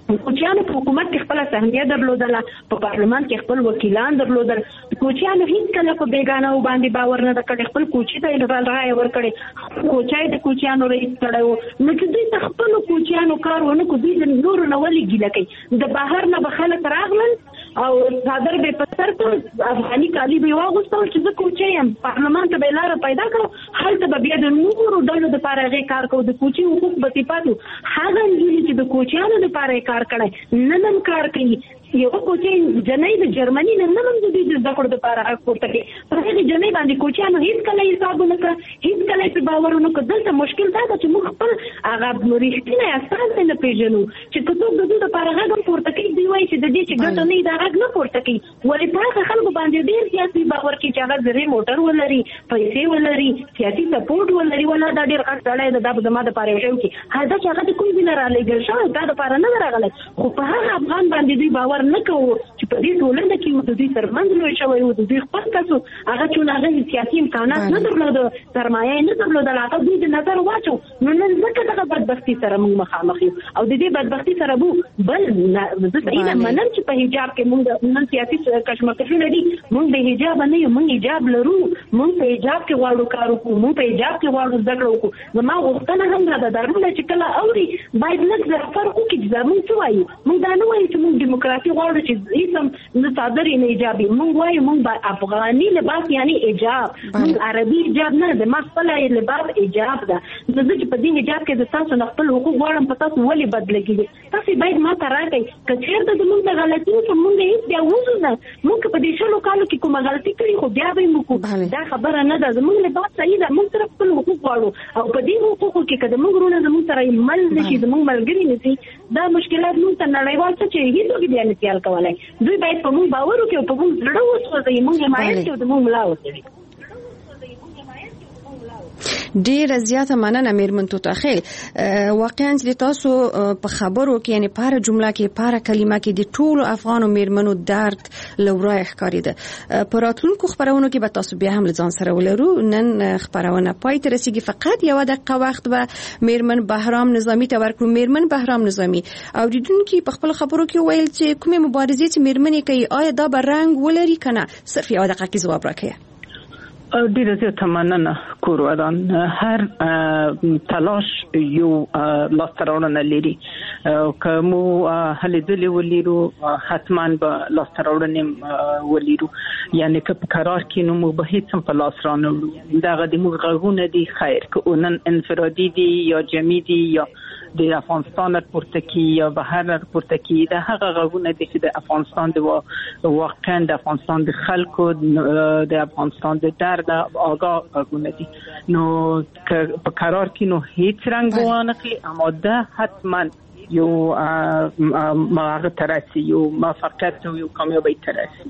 E: کوچیانو په حکومت کې خپل سهمیه درلودله، په پارلمان کې خپل وکیلان درلودل. کوچیانو هیڅ کله په بیگانه باندې باور نه کړی، خپل کوچی ته رای ورکړي، کوچای د کوچیانو رئیس کړو. نو چې دوی خپل کوچیانو کار ونه کو، دوی د نور نه ولي ګیله کوي. د بهر نه بخلک راغلل او صادر به پتر ته افغاني کالی به واغوستل چې زه کوچی یم، پارلمان ته به لار پیدا کړو، هلته به بیا د نورو ډلو د پاره غي کار کوو، د کوچی حقوق به صفاتو هغه چې د کوچیانو د پاره کار کړي نن کار کوي. یو کوچی جنۍ د جرمني نه نن د دې د کړو د پاره حق ورته کوي، په دې جنۍ باندې کوچیانو هیڅ کله حساب نه کړ، هیڅ کله په باور نه کړ. دلته مشکل دا ده چې موږ خپل هغه رښتینی اساس نه پیژنو چې کله د دې لپاره هغه پورته کوي دی وایي چې د دې چې ګټه نه دا هغه نه پورته کوي. ولې په خلکو باندې ډیر سیاسي باور کوي چې هغه زری موټر ولري، پیسې ولري، سیاسي سپورټ ولري، ولا دا ډیر غټ ډلې ده د زما د پاره وشو کې هدا چې هغه کوم ځای را لګل شو دا د پاره نه راغلی. خو په هغه افغان باندې دوی باور نه کوي چې په دې ټولنه کې د دې ترمنځ لوي شوی او د دې خپل کسو هغه چې هغه سیاسي امکانات نه درلوده، سرمایه نه درلوده، هغه دوی د نظر واچو. نو نن ځکه دغه بدبختی سره موږ مخامخ یو او د دې بدبختی سره بو بل زه صحیح نه منم چې په حجاب کې موږ نن سیاسي کشمکشونه دي. موږ به حجاب نه یو، موږ حجاب لرو، موږ په حجاب کې غواړو کار وکړو، موږ په حجاب کې غواړو زده کړو وکړو. زما غوښتنه هم دا ده درمل چې کله اوري باید لږ فرق وکړي چې زموږ څه وایو. موږ دا نه وایو چې موږ دیموکراسي غواړو چې هیڅ نه صادر نه ایجابي. موږ وایو موږ افغاني لباس یعنی حجاب، موږ عربي حجاب نه ده، ما خپل لباس حجاب ده. نو زه چې په دې حجاب کې د تاسو نه خپل حقوق غواړم، په تاسو ولې بدلېږي؟ تاسو باید ما ته راکړئ که چېرته زموږ د غلطي وکړو موږ هېڅ بیا وځو نه. موږ په دې شلو کالو کې کومه غلطي کړې خو بیا به یې وکړو، دا خبره نه ده. زموږ لباس صحیح ده، موږ سره خپل حقوق غواړو او په دې حقوقو کې که زموږ وروڼه زموږ سره مل نه شي، زموږ ملګري نه شي، دا مشکلات موږ ته نړیوال څه چې هېڅوک بیا نه شي حل کولی. دوی باید په موږ باور وکړي او په موږ زړه وسوځوي، موږ حمایت کړي او د موږ ملا وتړي.
C: ډیره زیاته مننه میرمن توتاخیل. واقعا چې تاسو په خبرو کې یعنی په جمله کې په کلمه کې د ټولو افغان میرمنو درد لورای ښکاریده. په راتلونکو خبرونو کې به تاسو بیا هم ځان سره ولرو. نن خبرونه پای ته رسیدي، فقط یو دقیقه وخت به میرمن بهرام نظامی ته ورکړو. میرمن بهرام نظامی اوریدونکو په خپل خبرو کې ویل چې کومه مبارزه چې میرمنې کوي آیا دا به رنګ ولري کنه؟ صرف یو دقیقه کې جواب راکړئ.
D: ډیره زیاته مننه کوروادان. هر تلاش یو لاستراوړنه لري، که مو هلې ځلې ولرو حتما به لاستراوړنې ولرو، یعنی که په قرار کې نو مو به هیڅ هم په لاس رانه دغه د موږ غږونه دي، خیر که اونن انفرادي دي یا جمعي دي یا د افغانستان پورته کی یا بهر پورته کی، د هغه غږونه دي چې د افغانستان د واقعا د افغانستان د خلکو د افغانستان د درد آگاه غږونه دي. نو که په قرار کې نو هیڅ رنګ وانخلي، اما ده حتما یو هغه ترسي یو موفقیت او یو کامیابی ترسي.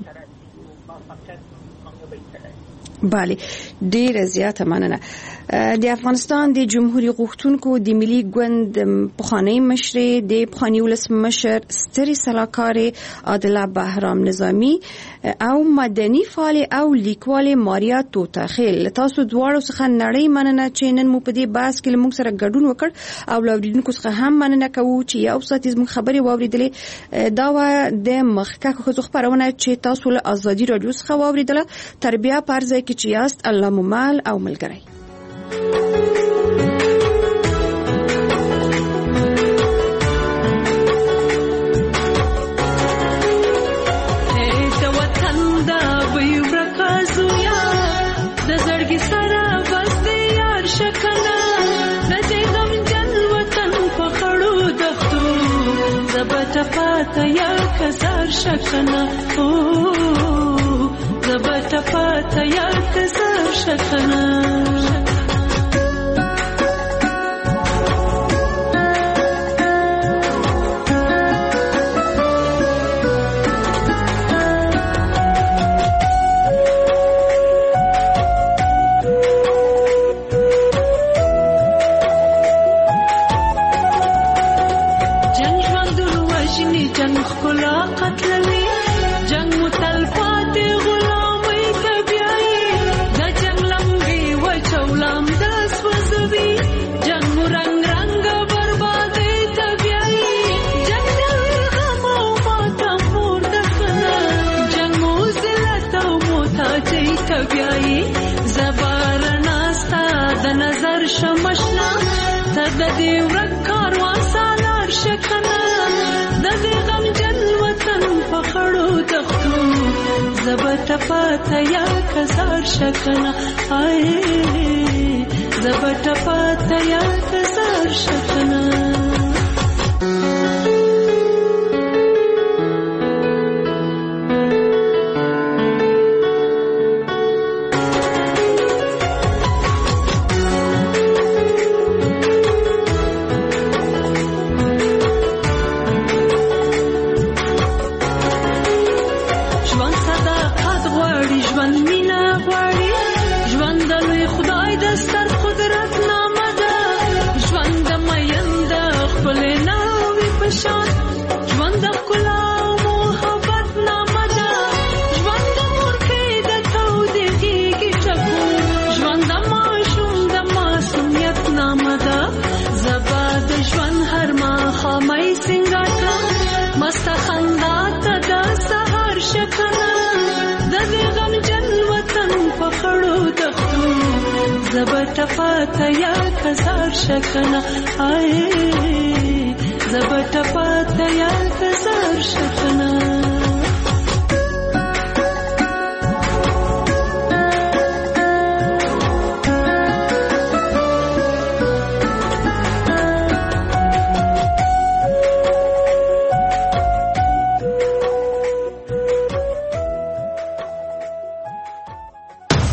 C: بله، ډیره زیاته مننه. د افغانستان د جمهوریت غوښتونکو د ملي ګوند پخوانی مشر د پخوانی ولسمشر ستر سلاکار عادله بهرام نظامی او مدني فعال او لیکوال ماریا توتاخیل، تاسو دواړو څخه نړۍ مننه چې نن مو په دې بحث کې موږ سره ګډون وکړ او لوریدونکو څخه هم مننه کوو چې یو ساعت زموږ خبرې واوریدلې. دا و د مخکښ خو خبرونه چې تاسو له ازادي رادیو څخه واوریدله. تربیه پرځای کې چې یاست الله مو مال او ملګری.
J: پاتا یا کزار شکنا او زبتا پاتا یا کزار شکنا. بیایی زبار ناستا د نظر شمشنا ته د دې ورک کاروان سالار شکنه د دې غم جن وطن په خړو دښتو زبت پاته یا کزار شکنه آی زبت پاته یا کزار شکنه زبت پاته یا کزار شکنه آی زبت پاته یا کزار شکنه